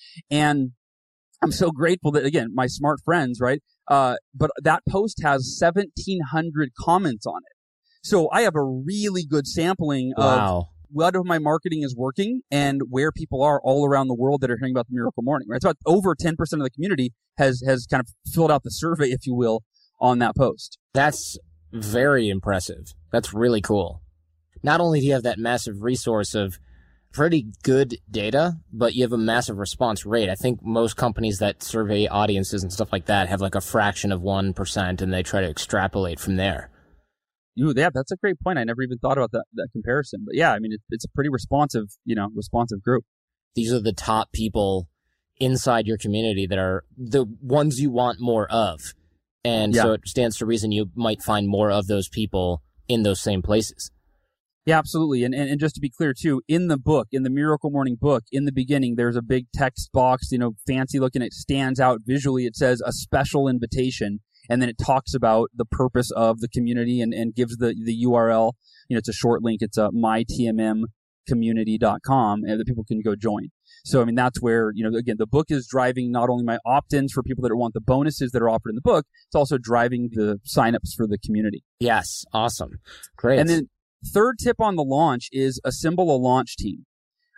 And I'm so grateful that, again, my smart friends, right? Uh, but that post has seventeen hundred comments on it. So I have a really good sampling wow. of what of my marketing is working and where people are all around the world that are hearing about the Miracle Morning, right? So about over ten percent of the community has, has kind of filled out the survey, if you will, on that post. That's very impressive. That's really cool. Not only do you have that massive resource of pretty good data, but you have a massive response rate. I think most companies that survey audiences and stuff like that have like a fraction of one percent and they try to extrapolate from there. Ooh, yeah, that's a great point. I never even thought about that, that comparison. But yeah, I mean, it, it's a pretty responsive, you know, responsive group. These are the top people inside your community that are the ones you want more of. And yeah. so it stands to reason you might find more of those people in those same places. Yeah, absolutely. And, and and just to be clear, too, in the book, in the Miracle Morning book, in the beginning, there's a big text box, you know, fancy looking. It stands out visually. It says a special invitation. And then it talks about the purpose of the community and, and gives the, the U R L. You know, it's a short link. It's a my T M M community dot com, and the people can go join. So, I mean, that's where, you know, again, the book is driving not only my opt-ins for people that want the bonuses that are offered in the book, it's also driving the signups for the community. Yes. Awesome. Great. And then third tip on the launch is assemble a launch team.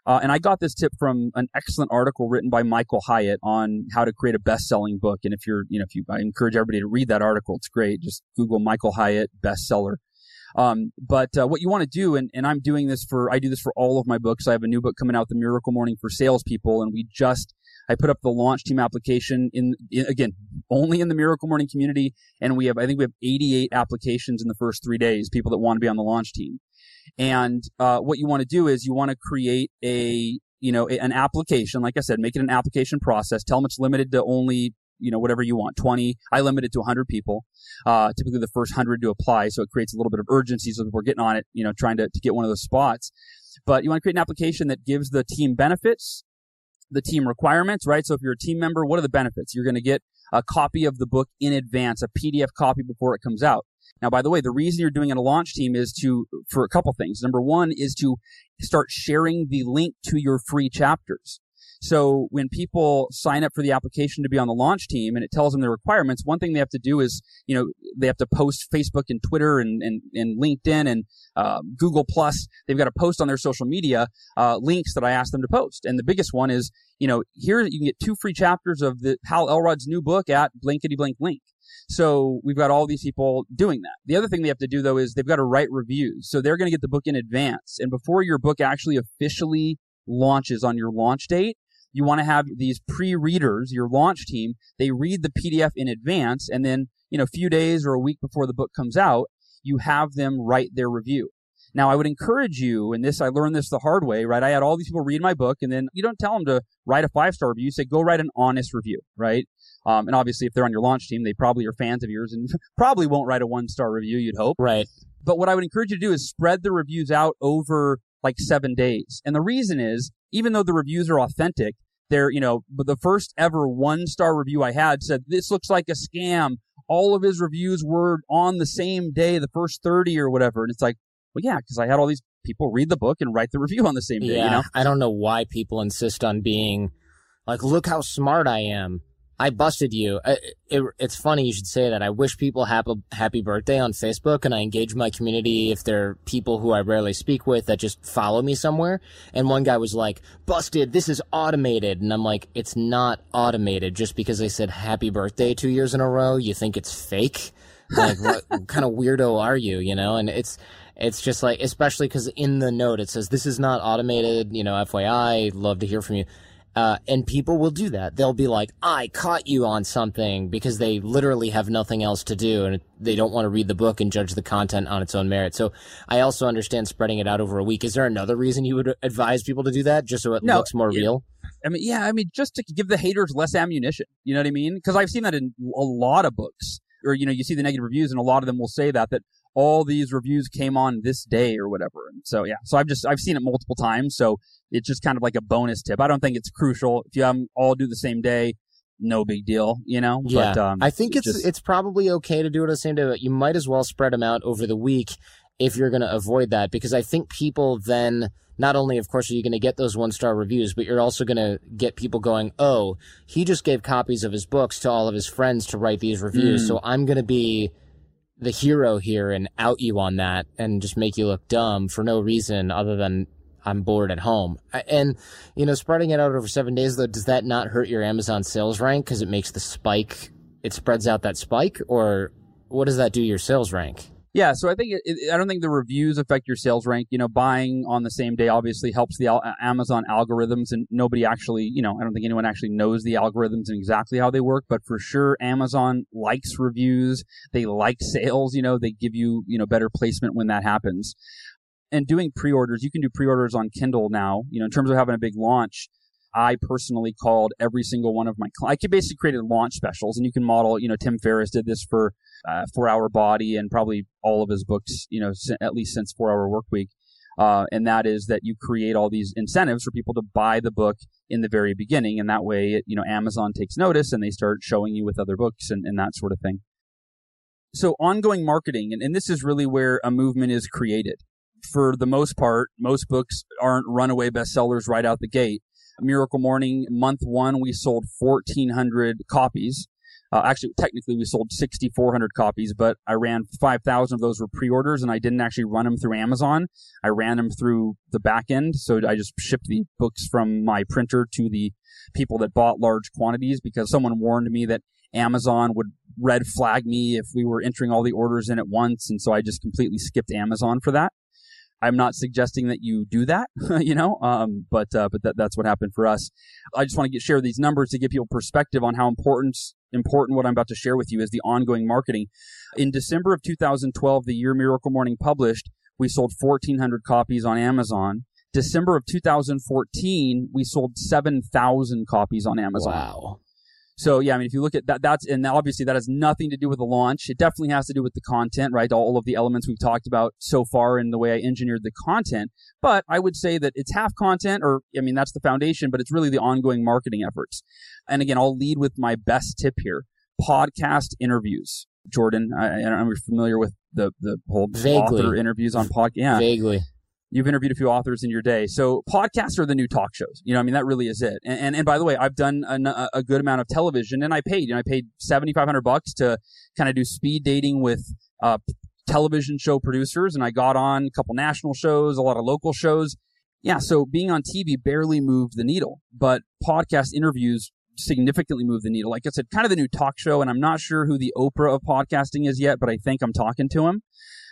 Uh, and I got this tip from an excellent article written by Michael Hyatt on how to create a best-selling book. And if you're, you know, if you, I encourage everybody to read that article. It's great. Just Google Michael Hyatt bestseller. Um, but uh, what you want to do, and, and I'm doing this for, I do this for all of my books. I have a new book coming out, The Miracle Morning for Salespeople, and we just, I put up the launch team application in, in, again, only in the Miracle Morning community, and we have, I think we have eighty-eight applications in the first three days, people that want to be on the launch team. And uh, what you want to do is you want to create a, you know, a, an application. Like I said, make it an application process. Tell them it's limited to only, you know, whatever you want. twenty. I limit it to one hundred people. Uh, typically the first one hundred to apply. So it creates a little bit of urgency. So we're getting on it, you know, trying to, to get one of those spots. But you want to create an application that gives the team benefits, the team requirements, right? So if you're a team member, what are the benefits? You're going to get a copy of the book in advance, a P D F copy before it comes out. Now, by the way, the reason you're doing it a launch team is to, for a couple things. Number one is to start sharing the link to your free chapters. So when people sign up for the application to be on the launch team and it tells them their requirements, one thing they have to do is, you know, they have to post Facebook and Twitter and, and, and LinkedIn and uh, Google Plus. They've got to post on their social media uh, links that I ask them to post. And the biggest one is, you know, here you can get two free chapters of the Hal Elrod's new book at blankety blank link. So we've got all these people doing that. The other thing they have to do, though, is they've got to write reviews. So they're going to get the book in advance. And before your book actually officially launches on your launch date, you want to have these pre-readers, your launch team, they read the P D F in advance, and then, you know, a few days or a week before the book comes out, you have them write their review. Now, I would encourage you, and this, I learned this the hard way, right? I had all these people read my book, and then you don't tell them to write a five-star review. You say, go write an honest review, right? Um, and obviously, if they're on your launch team, they probably are fans of yours and probably won't write a one-star review, you'd hope. Right. But what I would encourage you to do is spread the reviews out over like seven days. And the reason is, even though the reviews are authentic, they're, you know, but the first ever one-star review I had said, this looks like a scam. All of his reviews were on the same day, the first thirty or whatever. And it's like, well, yeah, because I had all these people read the book and write the review on the same day, yeah, you know? I don't know why people insist on being like, look how smart I am. I busted you. It, it, it's funny you should say that. I wish people happy, happy birthday on Facebook, and I engage my community if they're people who I rarely speak with that just follow me somewhere. And one guy was like, busted, this is automated. And I'm like, it's not automated. Just because they said happy birthday two years in a row, you think it's fake? Like, what, what kind of weirdo are you, you know? And it's, it's just like, especially because in the note it says, this is not automated, you know, F Y I, love to hear from you. Uh, and people will do that. They'll be like, I caught you on something, because they literally have nothing else to do and they don't want to read the book and judge the content on its own merit. So I also understand spreading it out over a week. Is there another reason you would advise people to do that, just so it no, looks more yeah. real? I mean, yeah, I mean, just to give the haters less ammunition. You know what I mean? Because I've seen that in a lot of books. Or, you know, you see the negative reviews and a lot of them will say that, that all these reviews came on this day or whatever. And so, yeah, so I've just, I've seen it multiple times. So it's just kind of like a bonus tip. I don't think it's crucial. If you have them all do the same day, no big deal, you know? Yeah. But, um, I think it's, just, it's probably okay to do it the same day, but you might as well spread them out over the week if you're going to avoid that, because I think people then, not only, of course, are you going to get those one-star reviews, but you're also going to get people going, oh, he just gave copies of his books to all of his friends to write these reviews, mm. so I'm going to be the hero here and out you on that and just make you look dumb for no reason other than I'm bored at home. And, you know, spreading it out over seven days, though, does that not hurt your Amazon sales rank because it makes the spike, it spreads out that spike? Or what does that do to your sales rank? Yeah, so I think it, it, I don't think the reviews affect your sales rank. You know, buying on the same day obviously helps the al- Amazon algorithms, and nobody actually, you know, I don't think anyone actually knows the algorithms and exactly how they work. But for sure, Amazon likes reviews. They like sales. You know, they give you, you know, better placement when that happens. And doing pre-orders, you can do pre-orders on Kindle now. You know, in terms of having a big launch, I personally called every single one of my clients. I could basically create launch specials, and you can model, you know, Tim Ferriss did this for uh, Four Hour Body and probably all of his books, you know, at least since Four Hour Workweek. Uh, and that is that you create all these incentives for people to buy the book in the very beginning. And that way, it, you know, Amazon takes notice and they start showing you with other books and, and that sort of thing. So ongoing marketing, and, and this is really where a movement is created. For the most part, most books aren't runaway bestsellers right out the gate. Miracle Morning, month one, we sold fourteen hundred copies. Uh, actually, technically, we sold six thousand four hundred copies, but I ran five thousand of those were pre-orders, and I didn't actually run them through Amazon. I ran them through the back end, so I just shipped the books from my printer to the people that bought large quantities because someone warned me that Amazon would red flag me if we were entering all the orders in at once, and so I just completely skipped Amazon for that. I'm not suggesting that you do that, you know, um, but uh, but that, that's what happened for us. I just want to get, share these numbers to give people perspective on how important important what I'm about to share with you is the ongoing marketing. In December of two thousand twelve, the year Miracle Morning published, we sold fourteen hundred copies on Amazon. December of two thousand fourteen, we sold seven thousand copies on Amazon. Wow. So, yeah, I mean, if you look at that, that's, and obviously that has nothing to do with the launch. It definitely has to do with the content, right? All of the elements we've talked about so far in the way I engineered the content. But I would say that it's half content, or, I mean, that's the foundation, but it's really the ongoing marketing efforts. And again, I'll lead with my best tip here. Podcast interviews. Jordan, I, I don't know if you're familiar with the, the whole Vaguely. author interviews on podcast. Yeah. Vaguely. You've interviewed a few authors in your day. So podcasts are the new talk shows. You know, I mean, that really is it. And and, and by the way, I've done a, a good amount of television, and I paid, you know, I paid seventy-five hundred bucks to kind of do speed dating with uh, television show producers. And I got on a couple national shows, a lot of local shows. Yeah. So being on T V barely moved the needle, but podcast interviews significantly moved the needle. Like I said, kind of the new talk show. And I'm not sure who the Oprah of podcasting is yet, but I think I'm talking to him.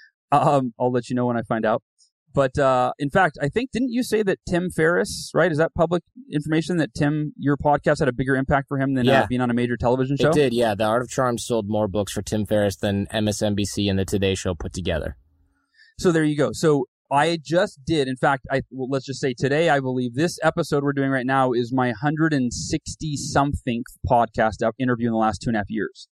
Um, I'll let you know when I find out. But uh, in fact, I think, didn't you say that Tim Ferriss, right? Is that public information that Tim, your podcast had a bigger impact for him than Yeah. uh, being on a major television show? It did, yeah. The Art of Charm sold more books for Tim Ferriss than M S N B C and the Today Show put together. So there you go. So I just did, in fact, I well, let's just say today, I believe this episode we're doing right now is my one hundred sixty-something podcast interview in the last two and a half years.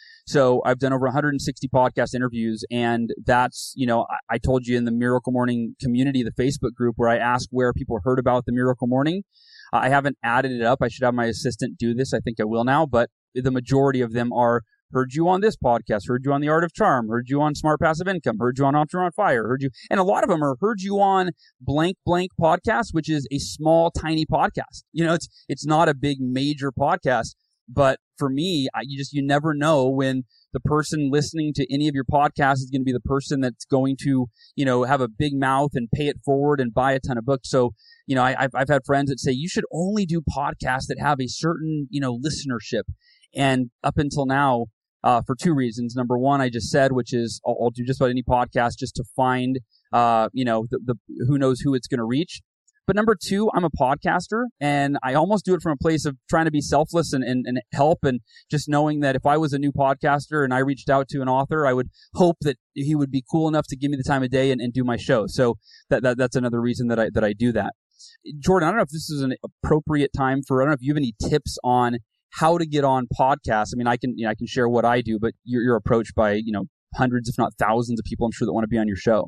So I've done over one hundred sixty podcast interviews, and that's, you know, I, I told you in the Miracle Morning community, the Facebook group, where I asked where people heard about the Miracle Morning. Uh, I haven't added it up. I should have my assistant do this. I think I will now, but the majority of them are heard you on this podcast, heard you on The Art of Charm, heard you on Smart Passive Income, heard you on Entrepreneur on Fire, heard you, and a lot of them are heard you on blank blank podcast, which is a small, tiny podcast. You know, it's it's not a big major podcast. But for me, I, you just, you never know when the person listening to any of your podcasts is going to be the person that's going to, you know, have a big mouth and pay it forward and buy a ton of books. So, you know, I, I've, I've had friends that say you should only do podcasts that have a certain, you know, listenership. And up until now, uh, for two reasons. Number one, I just said, which is I'll, I'll do just about any podcast just to find, uh, you know, the, the who knows who it's going to reach. But number two, I'm a podcaster, and I almost do it from a place of trying to be selfless and, and, and help, and just knowing that if I was a new podcaster and I reached out to an author, I would hope that he would be cool enough to give me the time of day and, and do my show. So that, that that's another reason that I that I do that. Jordan, I don't know if this is an appropriate time for, I don't know if you have any tips on how to get on podcasts. I mean, I can you know, I can share what I do, but you're, you're approached by, you know, hundreds, if not thousands of people, I'm sure, that want to be on your show.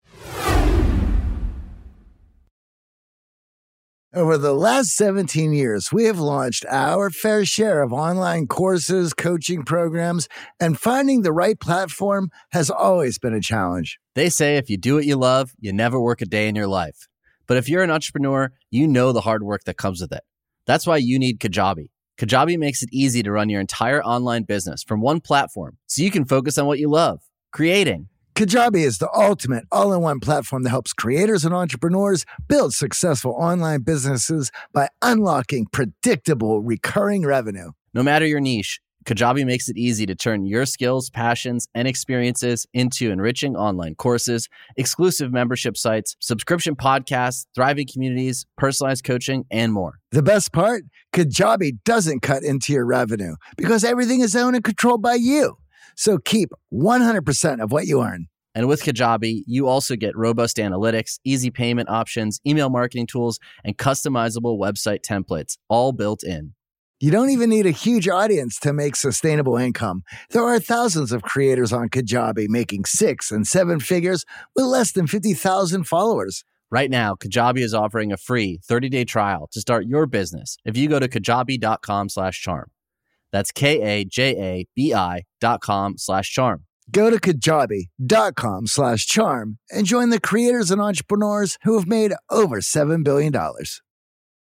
Over the last seventeen years, we have launched our fair share of online courses, coaching programs, and finding the right platform has always been a challenge. They say if you do what you love, you never work a day in your life. But if you're an entrepreneur, you know the hard work that comes with it. That's why you need Kajabi. Kajabi makes it easy to run your entire online business from one platform so you can focus on what you love, creating. Kajabi is the ultimate all-in-one platform that helps creators and entrepreneurs build successful online businesses by unlocking predictable, recurring revenue. No matter your niche, Kajabi makes it easy to turn your skills, passions, and experiences into enriching online courses, exclusive membership sites, subscription podcasts, thriving communities, personalized coaching, and more. The best part? Kajabi doesn't cut into your revenue because everything is owned and controlled by you. So keep one hundred percent of what you earn. And with Kajabi, you also get robust analytics, easy payment options, email marketing tools, and customizable website templates, all built in. You don't even need a huge audience to make sustainable income. There are thousands of creators on Kajabi making six and seven figures with less than fifty thousand followers. Right now, Kajabi is offering a free thirty-day trial to start your business if you go to kajabi.com slash charm. That's K-A-J-A-B-I dot com slash charm. Go to kajabi.com slash charm and join the creators and entrepreneurs who have made over seven billion dollars.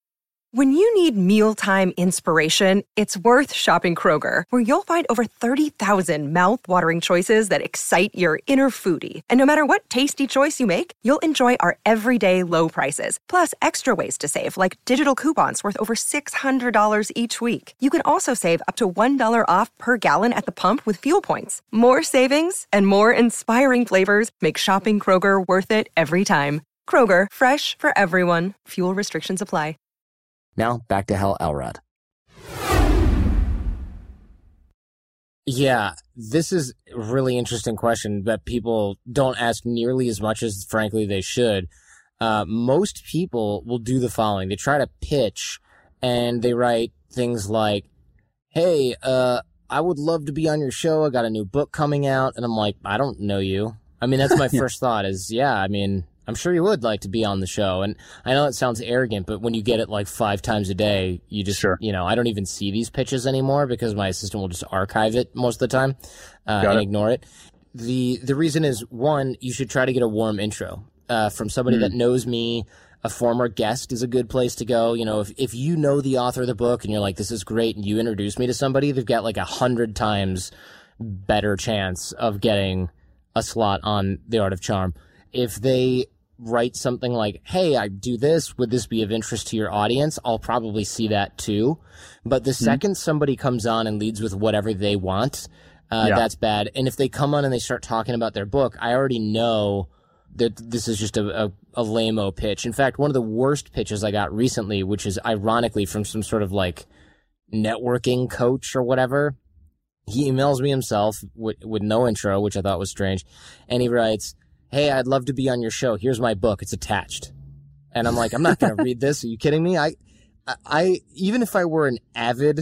When you need mealtime inspiration, it's worth shopping Kroger, where you'll find over thirty thousand mouth-watering choices that excite your inner foodie. And no matter what tasty choice you make, you'll enjoy our everyday low prices, plus extra ways to save, like digital coupons worth over six hundred dollars each week. You can also save up to one dollar off per gallon at the pump with fuel points. More savings and more inspiring flavors make shopping Kroger worth it every time. Kroger, fresh for everyone. Fuel restrictions apply. Now, back to Hal Elrod. Yeah, this is a really interesting question that people don't ask nearly as much as, frankly, they should. Uh, most people will do the following. They try to pitch, and they write things like, hey, uh, I would love to be on your show. I got a new book coming out. And I'm like, I don't know you. I mean, that's my first thought is, yeah, I mean... I'm sure you would like to be on the show. And I know it sounds arrogant, but when you get it like five times a day, you just, sure. you know, I don't even see these pitches anymore because my assistant will just archive it most of the time uh, and it. ignore it. The the reason is, one, you should try to get a warm intro uh, from somebody mm. that knows me. A former guest is a good place to go. You know, if, if you know the author of the book and you're like, this is great, and you introduce me to somebody, they've got like a hundred times better chance of getting a slot on The Art of Charm. If they write something like, hey, I do this, would this be of interest to your audience? I'll probably see that too. But the mm-hmm. second somebody comes on and leads with whatever they want, uh, yeah. that's bad. And if they come on and they start talking about their book, I already know that this is just a, a, a lame-o pitch. In fact, one of the worst pitches I got recently, which is ironically from some sort of like networking coach or whatever, he emails me himself with, with no intro, which I thought was strange. And he writes, hey, I'd love to be on your show. Here's my book. It's attached. And I'm like, I'm not going to read this. Are you kidding me? I, I, even if I were an avid,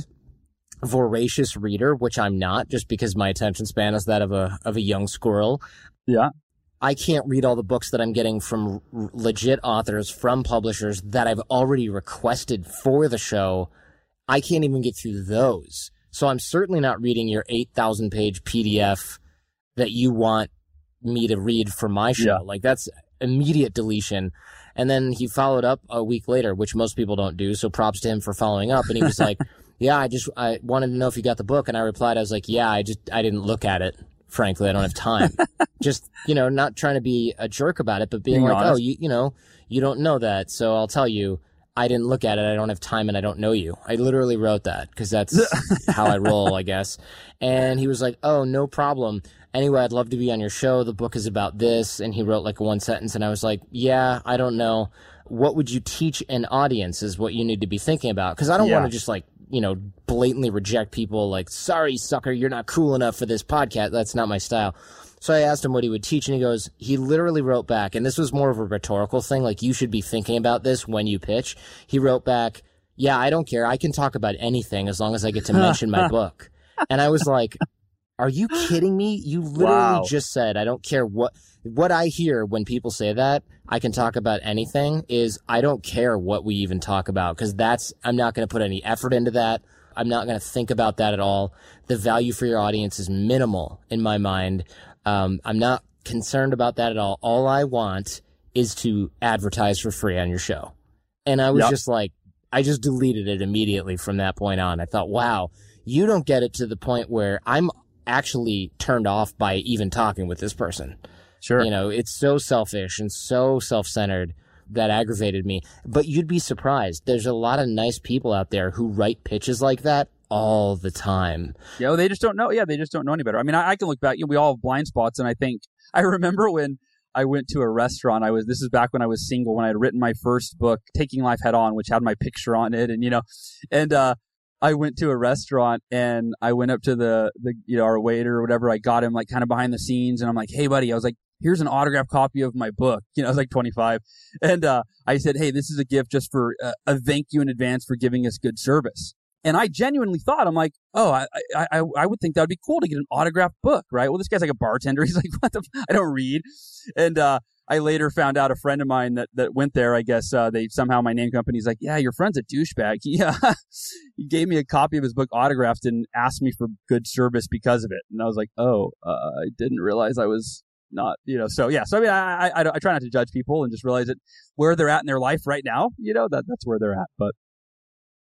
voracious reader, which I'm not, just because my attention span is that of a, of a young squirrel. Yeah. I can't read all the books that I'm getting from legit authors, from publishers that I've already requested for the show. I can't even get through those. So I'm certainly not reading your eight thousand page P D F that you want me to read for my show. Yeah. Like, that's immediate deletion. And then he followed up a week later, which most people don't do. So props to him for following up. And he was like, yeah, I just, I wanted to know if you got the book. And I replied, I was like, yeah, I just, I didn't look at it. Frankly, I don't have time. Just, you know, not trying to be a jerk about it, but being, being like, honest. oh, you, you know, you don't know that. So I'll tell you, I didn't look at it. I don't have time and I don't know you. I literally wrote that because that's how I roll, I guess. And he was like, oh, no problem. Anyway, I'd love to be on your show. The book is about this. And he wrote like one sentence. And I was like, yeah, I don't know. What would you teach an audience is what you need to be thinking about. Because I don't yeah. want to just like, you know, blatantly reject people like, sorry, sucker, you're not cool enough for this podcast. That's not my style. So I asked him what he would teach, and he goes, he literally wrote back, and this was more of a rhetorical thing, like, you should be thinking about this when you pitch. He wrote back, yeah, I don't care. I can talk about anything as long as I get to mention my book. And I was like, are you kidding me? You literally wow. just said, I don't care what, what I hear when people say that, I can talk about anything, is I don't care what we even talk about, because that's, I'm not going to put any effort into that. I'm not going to think about that at all. The value for your audience is minimal in my mind. Um, I'm not concerned about that at all. All I want is to advertise for free on your show. And I was yep. just like, I just deleted it immediately from that point on. I thought, wow, you don't get it to the point where I'm actually turned off by even talking with this person. Sure. You know, it's so selfish and so self-centered that aggravated me. But you'd be surprised. There's a lot of nice people out there who write pitches like that all the time. Yeah, well, they just don't know. Yeah, they just don't know any better. I mean, I, I can look back. You know, we all have blind spots, and I think I remember when I went to a restaurant. I was this is back when I was single, when I had written my first book, Taking Life Head On, which had my picture on it, and you know, and uh, I went to a restaurant and I went up to the the you know our waiter or whatever. I got him like kind of behind the scenes, and I'm like, hey, buddy, I was like, here's an autographed copy of my book. You know, I was like twenty-five, and uh, I said, hey, this is a gift just for uh, a thank you in advance for giving us good service. And I genuinely thought, I'm like, oh, I, I I would think that would be cool to get an autographed book, right? Well, this guy's like a bartender. He's like, what the? F-? I don't read. And uh, I later found out a friend of mine that, that went there. I guess uh, they somehow my name company's like, yeah, your friend's a douchebag. Yeah, he gave me a copy of his book autographed and asked me for good service because of it. And I was like, oh, uh, I didn't realize I was not, you know. So yeah, so I mean, I, I I try not to judge people and just realize that where they're at in their life right now, you know, that that's where they're at, but.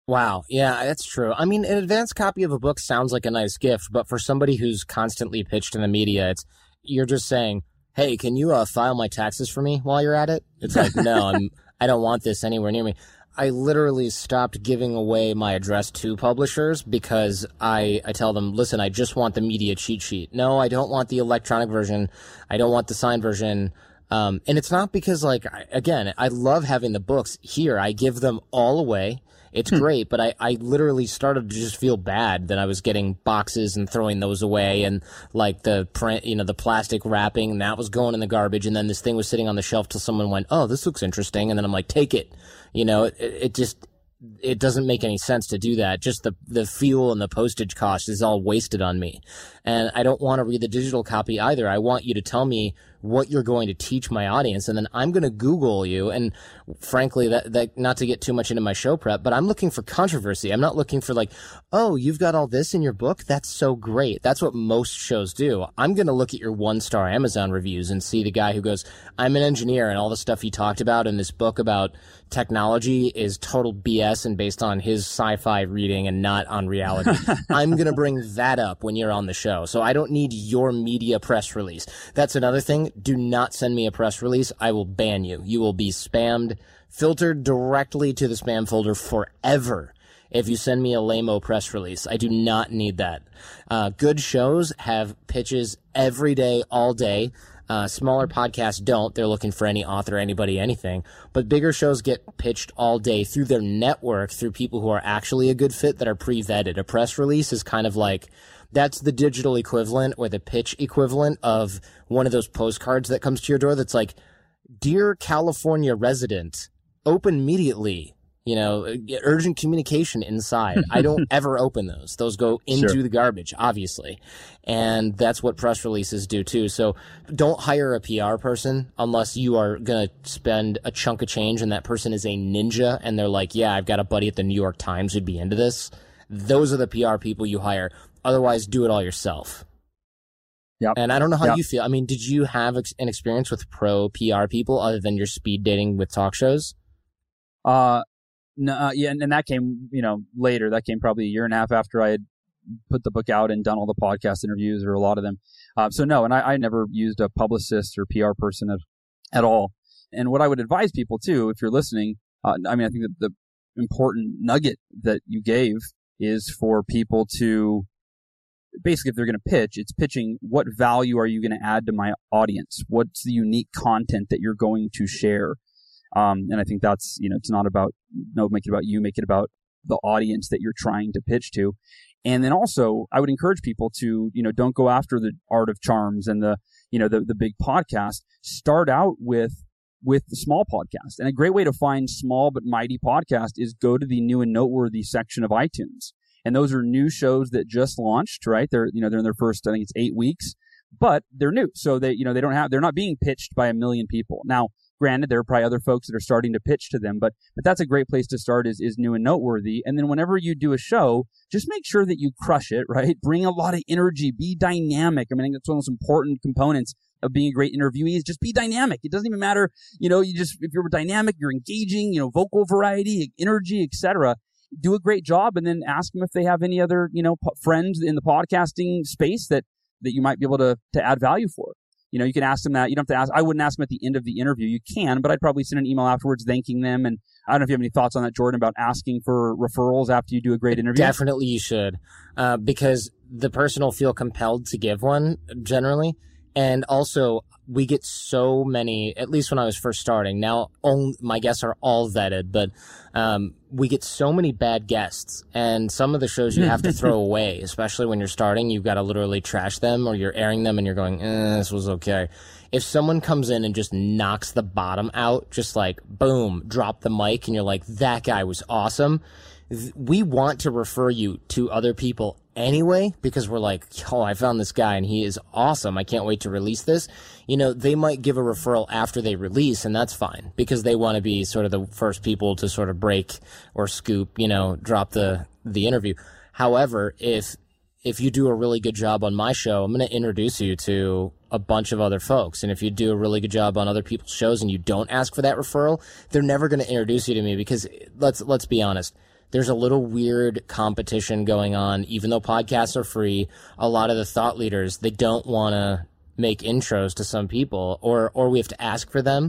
Wow. Yeah, that's true. I mean, an advanced copy of a book sounds like a nice gift, but for somebody who's constantly pitched in the media, it's you're just saying, hey, can you uh, file my taxes for me while you're at it? It's like, no, I'm, I don't want this anywhere near me. I literally stopped giving away my address to publishers because I, I tell them, listen, I just want the media cheat sheet. No, I don't want the electronic version. I don't want the signed version. Um, and it's not because, like, I, again, I love having the books here. I give them all away. It's hmm. great, but I, I literally started to just feel bad that I was getting boxes and throwing those away, and like the print, you know, the plastic wrapping, and that was going in the garbage, and then this thing was sitting on the shelf till someone went, oh, this looks interesting, and then I'm like, take it. You know, it, it just, it doesn't make any sense to do that. Just the, the fuel and the postage cost is all wasted on me. And I don't want to read the digital copy either. I want you to tell me what you're going to teach my audience, and then I'm going to Google you. And frankly, that, that, not to get too much into my show prep, but I'm looking for controversy. I'm not looking for like, oh, you've got all this in your book? That's so great. That's what most shows do. I'm going to look at your one-star Amazon reviews and see the guy who goes, I'm an engineer, and all the stuff he talked about in this book about technology is total B S and based on his sci-fi reading and not on reality. I'm going to bring that up when you're on the show. So I don't need your media press release. That's another thing. Do not send me a press release. I will ban you. You will be spammed, filtered directly to the spam folder forever if you send me a lame-o press release. I do not need that. Uh, good shows have pitches every day, all day. Uh, smaller podcasts don't. They're looking for any author, anybody, anything. But bigger shows get pitched all day through their network, through people who are actually a good fit that are pre-vetted. A press release is kind of like, that's the digital equivalent or the pitch equivalent of one of those postcards that comes to your door that's like, Dear California resident, open immediately. You know, urgent communication inside. I don't ever open those. Those go into sure. the garbage, obviously. And that's what press releases do too. So don't hire a P R person unless you are going to spend a chunk of change and that person is a ninja and they're like, yeah, I've got a buddy at the New York Times who'd be into this. Those are the P R people you hire. Otherwise, do it all yourself. Yep. And I don't know how yep. you feel. I mean, did you have ex- an experience with pro P R people other than your speed dating with talk shows? Uh, No, uh, yeah, and, and that came, you know, later. That came probably a year and a half after I had put the book out and done all the podcast interviews, or a lot of them. Uh, so no, and I, I never used a publicist or P R person at, at all. And what I would advise people too, if you're listening, uh, I mean, I think that the important nugget that you gave is for people to basically, if they're going to pitch, it's pitching what value are you going to add to my audience? What's the unique content that you're going to share? Um, and I think that's, you know, it's not about, no, make it about you, make it about the audience that you're trying to pitch to. And then also, I would encourage people to, you know, don't go after the Art of Charms and the, you know, the, the big podcast. Start out with, with the small podcast. And a great way to find small but mighty podcast is go to the new and noteworthy section of iTunes. And those are new shows that just launched, right? They're, you know, they're in their first, I think it's eight weeks, but they're new. So they, you know, they don't have, they're not being pitched by a million people. Now, granted, there are probably other folks that are starting to pitch to them, but but that's a great place to start is, is new and noteworthy. And then whenever you do a show, just make sure that you crush it, right? Bring a lot of energy, be dynamic. I mean, I think that's one of the most important components of being a great interviewee is just be dynamic. It doesn't even matter, you know, you just, if you're dynamic, you're engaging, you know, vocal variety, energy, et cetera. Do a great job and then ask them if they have any other, you know, p- friends in the podcasting space that, that you might be able to, to add value for. You know, you can ask them that. You don't have to ask. I wouldn't ask them at the end of the interview. You can, but I'd probably send an email afterwards thanking them. And I don't know if you have any thoughts on that, Jordan, about asking for referrals after you do a great interview. Definitely you should, uh, because the person will feel compelled to give one generally. And also, we get so many, at least when I was first starting, now all, my guests are all vetted, but um, we get so many bad guests. And some of the shows you have to throw away, especially when you're starting. You've got to literally trash them or you're airing them and you're going, eh, this was okay. If someone comes in and just knocks the bottom out, just like, boom, drop the mic, and you're like, that guy was awesome, we want to refer you to other people anyway, because we're like, oh, I found this guy and he is awesome. I can't wait to release this. You know, they might give a referral after they release, and that's fine because they want to be sort of the first people to sort of break or scoop, you know, drop the, the interview. However, if, if you do a really good job on my show, I'm going to introduce you to a bunch of other folks. And if you do a really good job on other people's shows and you don't ask for that referral, they're never going to introduce you to me because let's, let's be honest. there's a little weird competition going on. Even though podcasts are free, a lot of the thought leaders, they don't want to make intros to some people, or or we have to ask for them,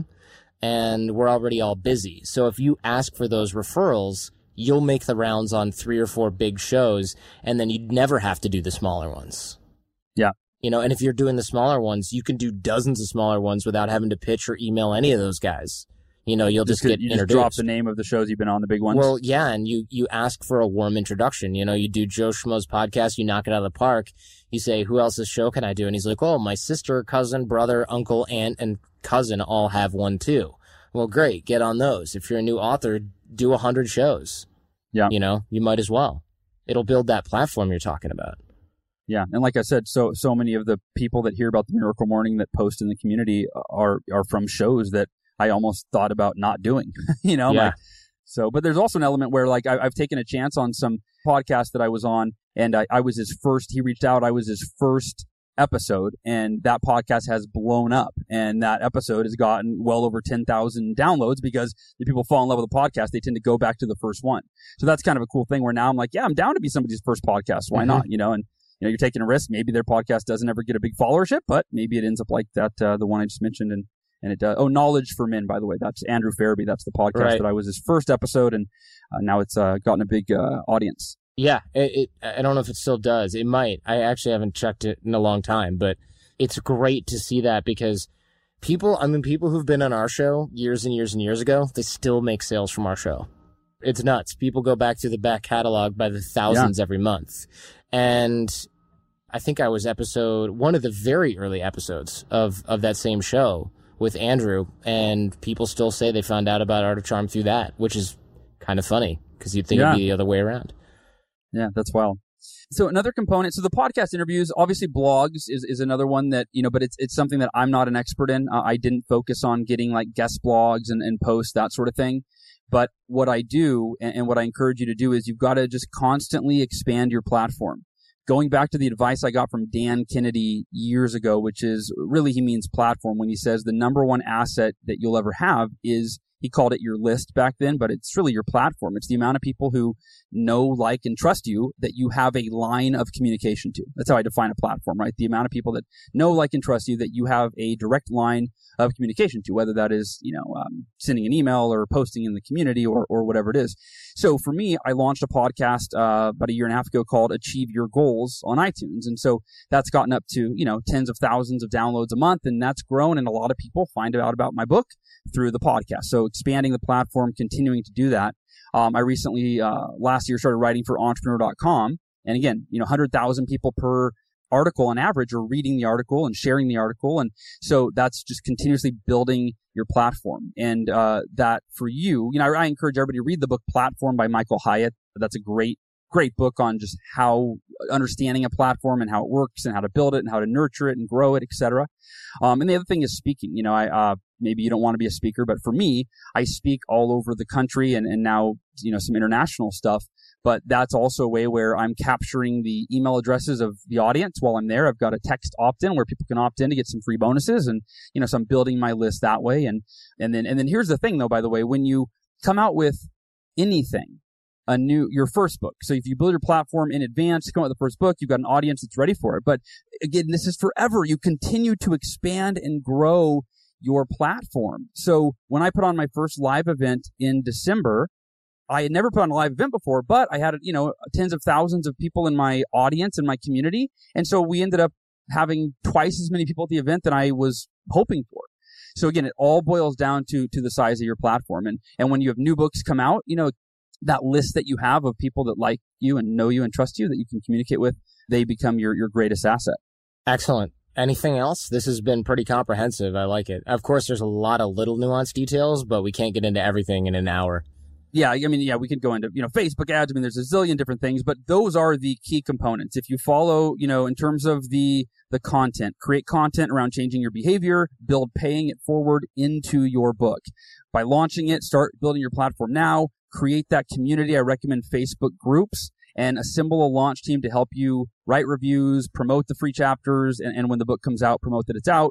and we're already all busy. So if you ask for those referrals, you'll make the rounds on three or four big shows, and then you'd never have to do the smaller ones. Yeah. You know, and if you're doing the smaller ones, you can do dozens of smaller ones without having to pitch or email any of those guys. You know, you'll just, just get you introduced. Just drop the name of the shows you've been on, the big ones. Well, yeah, and you, you ask for a warm introduction. You know, you do Joe Schmo's podcast, you knock it out of the park. You say, who else's show can I do? And he's like, oh, my sister, cousin, brother, uncle, aunt, and cousin all have one too. Well, great, get on those. If you're a new author, do a hundred shows. Yeah. You know, you might as well. It'll build that platform you're talking about. Yeah, and like I said, so so many of the people that hear about the Miracle Morning that post in the community are are from shows that I almost thought about not doing. you know, yeah. Like, so, but there's also an element where like I, I've taken a chance on some podcast that I was on, and I, I was his first. He reached out. I was his first episode, and that podcast has blown up, and that episode has gotten well over ten thousand downloads because the people fall in love with the podcast. They tend to go back to the first one. So that's kind of a cool thing where now I'm like, yeah, I'm down to be somebody's first podcast. Why mm-hmm. not? You know, and you know, you're taking a risk. Maybe their podcast doesn't ever get a big followership, but maybe it ends up like that, uh, the one I just mentioned. And, and it does. Oh, Knowledge for Men, by the way. That's Andrew Farabee. That's the podcast right. that I was his first episode. And uh, now it's uh, gotten a big uh, audience. Yeah. It, it, I don't know if it still does. It might. I actually haven't checked it in a long time, but it's great to see that because people, I mean, people who've been on our show years and years and years ago, they still make sales from our show. It's nuts. People go back to the back catalog by the thousands yeah. every month. And I think I was episode, one of the very early episodes of, of that same show with Andrew, and people still say they found out about Art of Charm through that, which is kind of funny because you'd think yeah. it'd be the other way around. Yeah, that's wild. So another component, so the podcast interviews, obviously blogs is, is another one that, you know, but it's it's something that I'm not an expert in. Uh, I didn't focus on getting like guest blogs and, and posts, that sort of thing. But what I do and, and what I encourage you to do is you've got to just constantly expand your platform. Going back to the advice I got from Dan Kennedy years ago, which is really he means platform when he says the number one asset that you'll ever have is, he called it your list back then, but it's really your platform. It's the amount of people who know, like, and trust you that you have a line of communication to. That's how I define a platform, right? The amount of people that know, like, and trust you that you have a direct line of communication to, whether that is, you know, um, sending an email or posting in the community or, or whatever it is. So for me, I launched a podcast uh, about a year and a half ago called Achieve Your Goals on iTunes. And so that's gotten up to, you know, tens of thousands of downloads a month, and that's grown. And a lot of people find out about my book through the podcast. So expanding the platform, continuing to do that. Um, I recently, uh, last year, started writing for entrepreneur dot com. And again, you know, one hundred thousand people per article on average are reading the article and sharing the article. And so that's just continuously building your platform. And uh, that for you, you know, I, I encourage everybody to read the book Platform by Michael Hyatt. That's a great, great book on just how understanding a platform and how it works and how to build it and how to nurture it and grow it, et cetera. Um, and the other thing is speaking. You know, I, uh, maybe you don't want to be a speaker, but for me, I speak all over the country and, and now, you know, some international stuff. But that's also a way where I'm capturing the email addresses of the audience while I'm there. I've got a text opt-in where people can opt in to get some free bonuses. And, you know, so I'm building my list that way. And, and then, and then here's the thing though, by the way, when you come out with anything, a new, your first book. So if you build your platform in advance, come out with the first book, you've got an audience that's ready for it. But again, this is forever. You continue to expand and grow your platform. So when I put on my first live event in December, I had never put on a live event before, but I had, you know, tens of thousands of people in my audience and my community. And so we ended up having twice as many people at the event than I was hoping for. So again, it all boils down to, to the size of your platform. And, and when you have new books come out, you know, that list that you have of people that like you and know you and trust you that you can communicate with, they become your, your greatest asset. Excellent. Anything else? This has been pretty comprehensive. I like it. Of course, there's a lot of little nuanced details, but we can't get into everything in an hour. Yeah, I mean, yeah, we could go into, you know, Facebook ads. I mean, there's a zillion different things, but those are the key components. If you follow, you know, in terms of the the content, create content around changing your behavior, build paying it forward into your book. By launching it, start building your platform now, create that community. I recommend Facebook groups and assemble a launch team to help you write reviews, promote the free chapters, and, and when the book comes out, promote that it's out.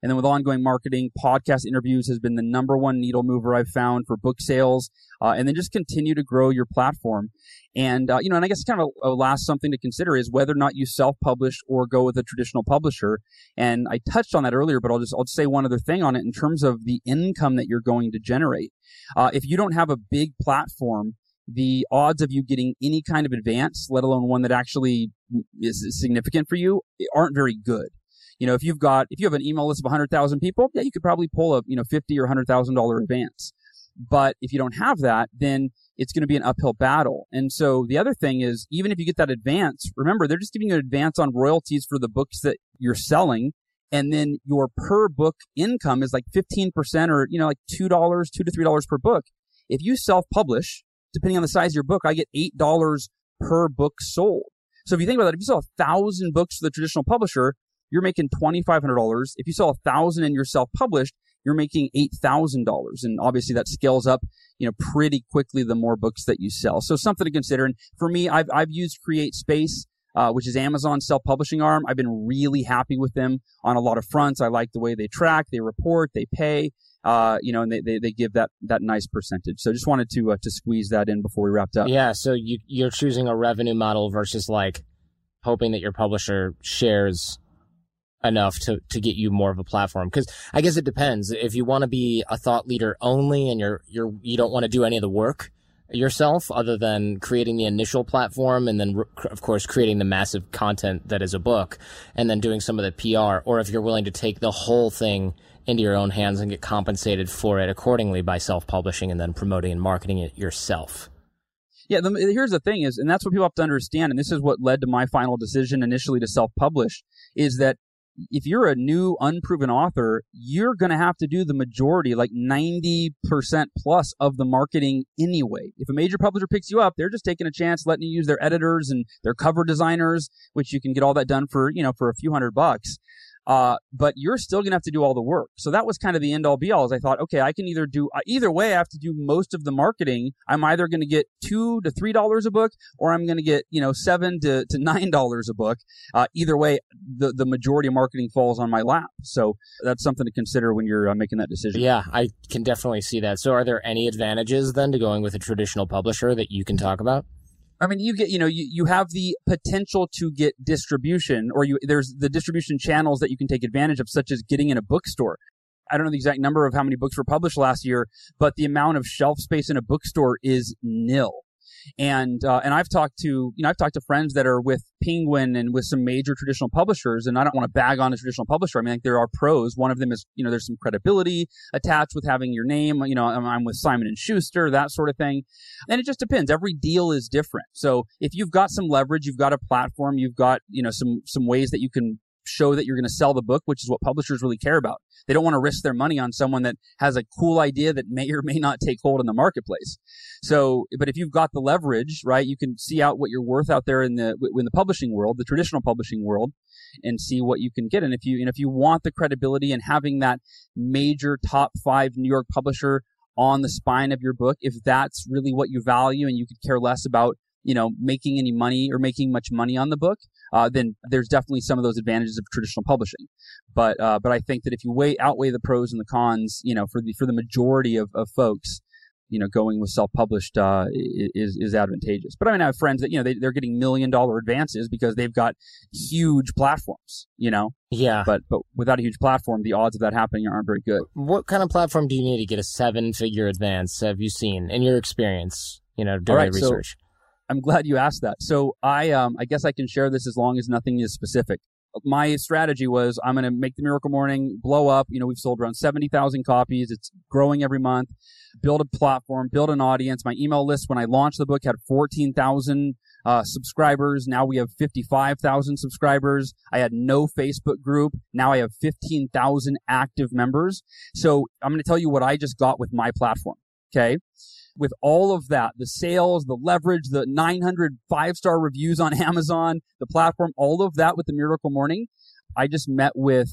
And then with ongoing marketing, podcast interviews has been the number one needle mover I've found for book sales. Uh, and then just continue to grow your platform. And, uh, you know, and I guess kind of a, a last something to consider is whether or not you self-publish or go with a traditional publisher. And I touched on that earlier, but I'll just, I'll just say one other thing on it in terms of the income that you're going to generate. Uh, if you don't have a big platform, the odds of you getting any kind of advance, let alone one that actually is significant for you, aren't very good. You know, if you've got, if you have an email list of one hundred thousand people, yeah, you could probably pull a, you know, fifty or one hundred thousand dollars advance. But if you don't have that, then it's going to be an uphill battle. And so the other thing is, even if you get that advance, remember, they're just giving you an advance on royalties for the books that you're selling. And then your per book income is like fifteen percent or, you know, like two dollars, two to three dollars per book. If you self-publish, depending on the size of your book, I get eight dollars per book sold. So if you think about that, if you sell a thousand books to the traditional publisher, you're making twenty-five hundred dollars. If you sell a thousand and you're self-published, you're making eight thousand dollars. And obviously that scales up, you know, pretty quickly the more books that you sell. So something to consider. And for me, I've, I've used CreateSpace, uh, which is Amazon's self-publishing arm. I've been really happy with them on a lot of fronts. I like the way they track, they report, they pay, uh, you know, and they, they, they give that, that nice percentage. So just wanted to, uh, to squeeze that in before we wrapped up. Yeah. So you, you're choosing a revenue model versus like hoping that your publisher shares enough to, to get you more of a platform. Because I guess it depends. If you want to be a thought leader only and you're you're you don't want to do any of the work yourself other than creating the initial platform and then of course creating the massive content that is a book and then doing some of the P R, or if you're willing to take the whole thing into your own hands and get compensated for it accordingly by self-publishing and then promoting and marketing it yourself. Yeah, the, here's the thing is, and that's what people have to understand, and this is what led to my final decision initially to self-publish, is that if you're a new, unproven author, you're going to have to do the majority, like ninety percent plus of the marketing anyway. If a major publisher picks you up, they're just taking a chance, letting you use their editors and their cover designers, which you can get all that done for, you know, for a few hundred bucks. Uh, but you're still going to have to do all the work. So that was kind of the end all be all, is I thought, okay, I can either do, uh, either way, I have to do most of the marketing. I'm either going to get two to three dollars a book, or I'm going to get, you know, seven to, to nine dollars a book. Uh, either way, the, the majority of marketing falls on my lap. So that's something to consider when you're uh, making that decision. Yeah, I can definitely see that. So are there any advantages then to going with a traditional publisher that you can talk about? I mean, you get, you know, you, you have the potential to get distribution, or you, there's the distribution channels that you can take advantage of, such as getting in a bookstore. I don't know the exact number of how many books were published last year, but the amount of shelf space in a bookstore is nil. And, uh, and I've talked to, you know, I've talked to friends that are with Penguin and with some major traditional publishers, and I don't want to bag on a traditional publisher. I mean, I think there are pros. One of them is, you know, there's some credibility attached with having your name. You know, I'm, I'm with Simon and Schuster, that sort of thing. And it just depends. Every deal is different. So if you've got some leverage, you've got a platform, you've got, you know, some, some ways that you can show that you're going to sell the book, which is what publishers really care about. They don't want to risk their money on someone that has a cool idea that may or may not take hold in the marketplace. So, but if you've got the leverage, right, you can see out what you're worth out there in the, in the publishing world, the traditional publishing world, and see what you can get. And if you, and if you want the credibility and having that major top five New York publisher on the spine of your book, if that's really what you value and you could care less about, you know, making any money or making much money on the book, uh, then there's definitely some of those advantages of traditional publishing. But, uh, but I think that if you weigh, outweigh the pros and the cons, you know, for the, for the majority of, of folks, you know, going with self-published, uh, is, is advantageous. But I mean, I have friends that, you know, they, they're getting million dollar advances because they've got huge platforms, you know? Yeah. But, but without a huge platform, the odds of that happening aren't very good. What kind of platform do you need to get a seven figure advance? Have you seen in your experience, you know, doing right, research? So, I'm glad you asked that. So I, um, I guess I can share this as long as nothing is specific. My strategy was I'm going to make the Miracle Morning blow up. You know, we've sold around seventy thousand copies. It's growing every month. Build a platform, build an audience. My email list when I launched the book had fourteen thousand uh, subscribers. Now we have fifty-five thousand subscribers. I had no Facebook group. Now I have fifteen thousand active members. So I'm going to tell you what I just got with my platform. Okay. With all of that, the sales, the leverage, the nine hundred five-star reviews on Amazon, the platform, all of that with the Miracle Morning, I just met with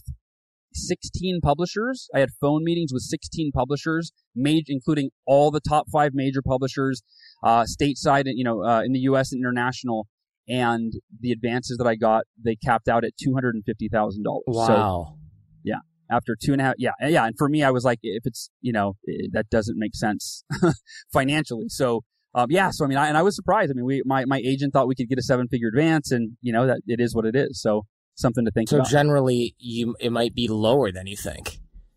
sixteen publishers. I had phone meetings with sixteen publishers, major, including all the top five major publishers, uh, stateside, you know, uh, in the U S and international. And the advances that I got, they capped out at two hundred fifty thousand dollars. Wow. So, yeah. after two and a half. Yeah. Yeah. And for me, I was like, if it's, you know, that doesn't make sense financially. So, um, yeah. So, I mean, I, and I was surprised. I mean, we, my, my agent thought we could get a seven figure advance, and, you know, that it is what it is. So something to think so about. So generally you, it might be lower than you think.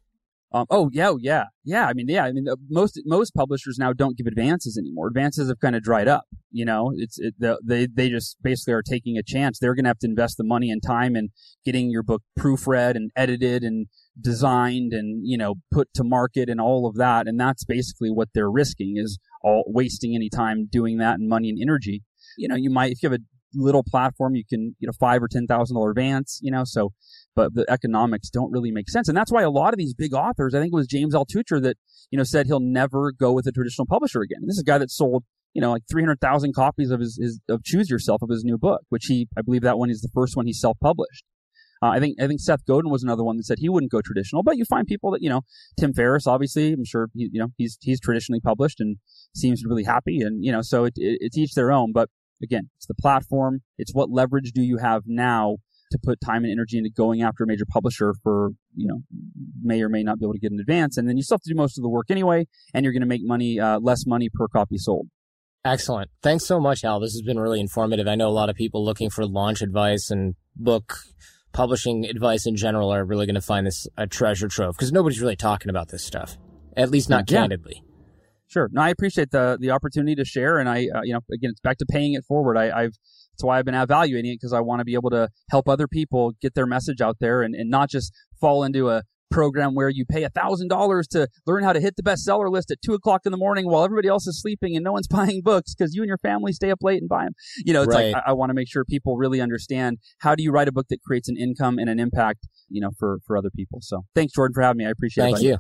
Um, oh yeah, yeah, yeah. I mean, yeah. I mean, the, most most publishers now don't give advances anymore. Advances have kind of dried up. You know, it's it, the, they they just basically are taking a chance. They're going to have to invest the money and time in getting your book proofread and edited and designed and, you know, put to market and all of that. And that's basically what they're risking, is all wasting any time doing that and money and energy. You know, you might, if you have a little platform, you can, you know, five or ten thousand dollar advance. You know, so. But the economics don't really make sense. And that's why a lot of these big authors, I think it was James Altucher that, you know, said he'll never go with a traditional publisher again. And this is a guy that sold, you know, like three hundred thousand copies of his, his, of Choose Yourself, of his new book, which he, I believe that one is the first one he self-published. Uh, I think, I think Seth Godin was another one that said he wouldn't go traditional, but you find people that, you know, Tim Ferriss, obviously, I'm sure, he, you know, he's, he's traditionally published and seems really happy. And, you know, so it, it, it's each their own. But again, it's the platform. It's what leverage do you have now to put time and energy into going after a major publisher for, you know, may or may not be able to get an advance. And then you still have to do most of the work anyway, and you're going to make money, uh, less money per copy sold. Excellent. Thanks so much, Hal. This has been really informative. I know a lot of people looking for launch advice and book publishing advice in general are really going to find this a treasure trove, because nobody's really talking about this stuff, at least not yeah. candidly. Sure. No, I appreciate the the opportunity to share. And I, uh, you know, again, it's back to paying it forward. I, I've, That's why I've been evaluating it, because I want to be able to help other people get their message out there and, and not just fall into a program where you pay a thousand dollars to learn how to hit the bestseller list at two o'clock in the morning while everybody else is sleeping and no one's buying books because you and your family stay up late and buy them. You know, it's right. like I, I want to make sure people really understand, how do you write a book that creates an income and an impact, you know, for, for other people. So thanks, Jordan, for having me. I appreciate Thank it. Thank you.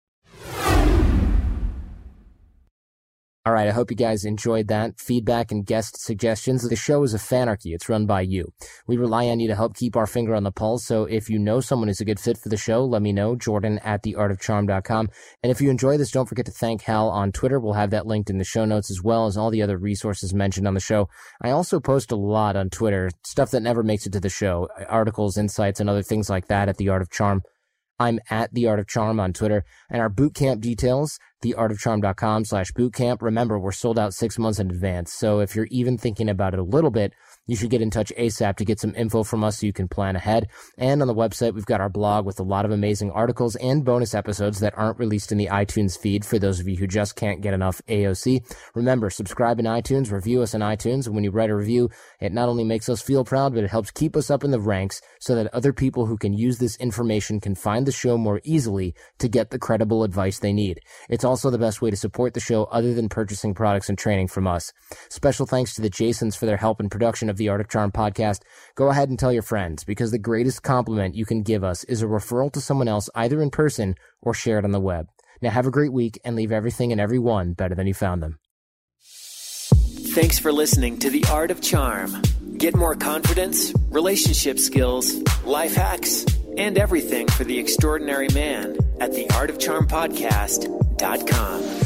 All right, I hope you guys enjoyed that. Feedback and guest suggestions. The show is a fanarchy. It's run by you. We rely on you to help keep our finger on the pulse, so if you know someone who's a good fit for the show, let me know, Jordan at the art of charm dot com. And if you enjoy this, don't forget to thank Hal on Twitter. We'll have that linked in the show notes, as well as all the other resources mentioned on the show. I also post a lot on Twitter, stuff that never makes it to the show, articles, insights, and other things like that at The Art of Charm. I'm at The Art of Charm on Twitter. And our bootcamp details, the art of charm dot com slash bootcamp. Remember, we're sold out six months in advance. So if you're even thinking about it a little bit, you should get in touch ASAP to get some info from us so you can plan ahead. And on the website, we've got our blog with a lot of amazing articles and bonus episodes that aren't released in the iTunes feed for those of you who just can't get enough A O C. Remember, subscribe in iTunes, review us in iTunes, and when you write a review, it not only makes us feel proud, but it helps keep us up in the ranks so that other people who can use this information can find the show more easily to get the credible advice they need. It's also the best way to support the show other than purchasing products and training from us. Special thanks to the Jasons for their help in production of the Art of Charm podcast. Go ahead and tell your friends, because the greatest compliment you can give us is a referral to someone else, either in person or shared on the web. Now have a great week and leave everything and everyone better than you found them. Thanks for listening to The Art of Charm. Get more confidence, relationship skills, life hacks, and everything for the extraordinary man at the art of charm podcast dot com.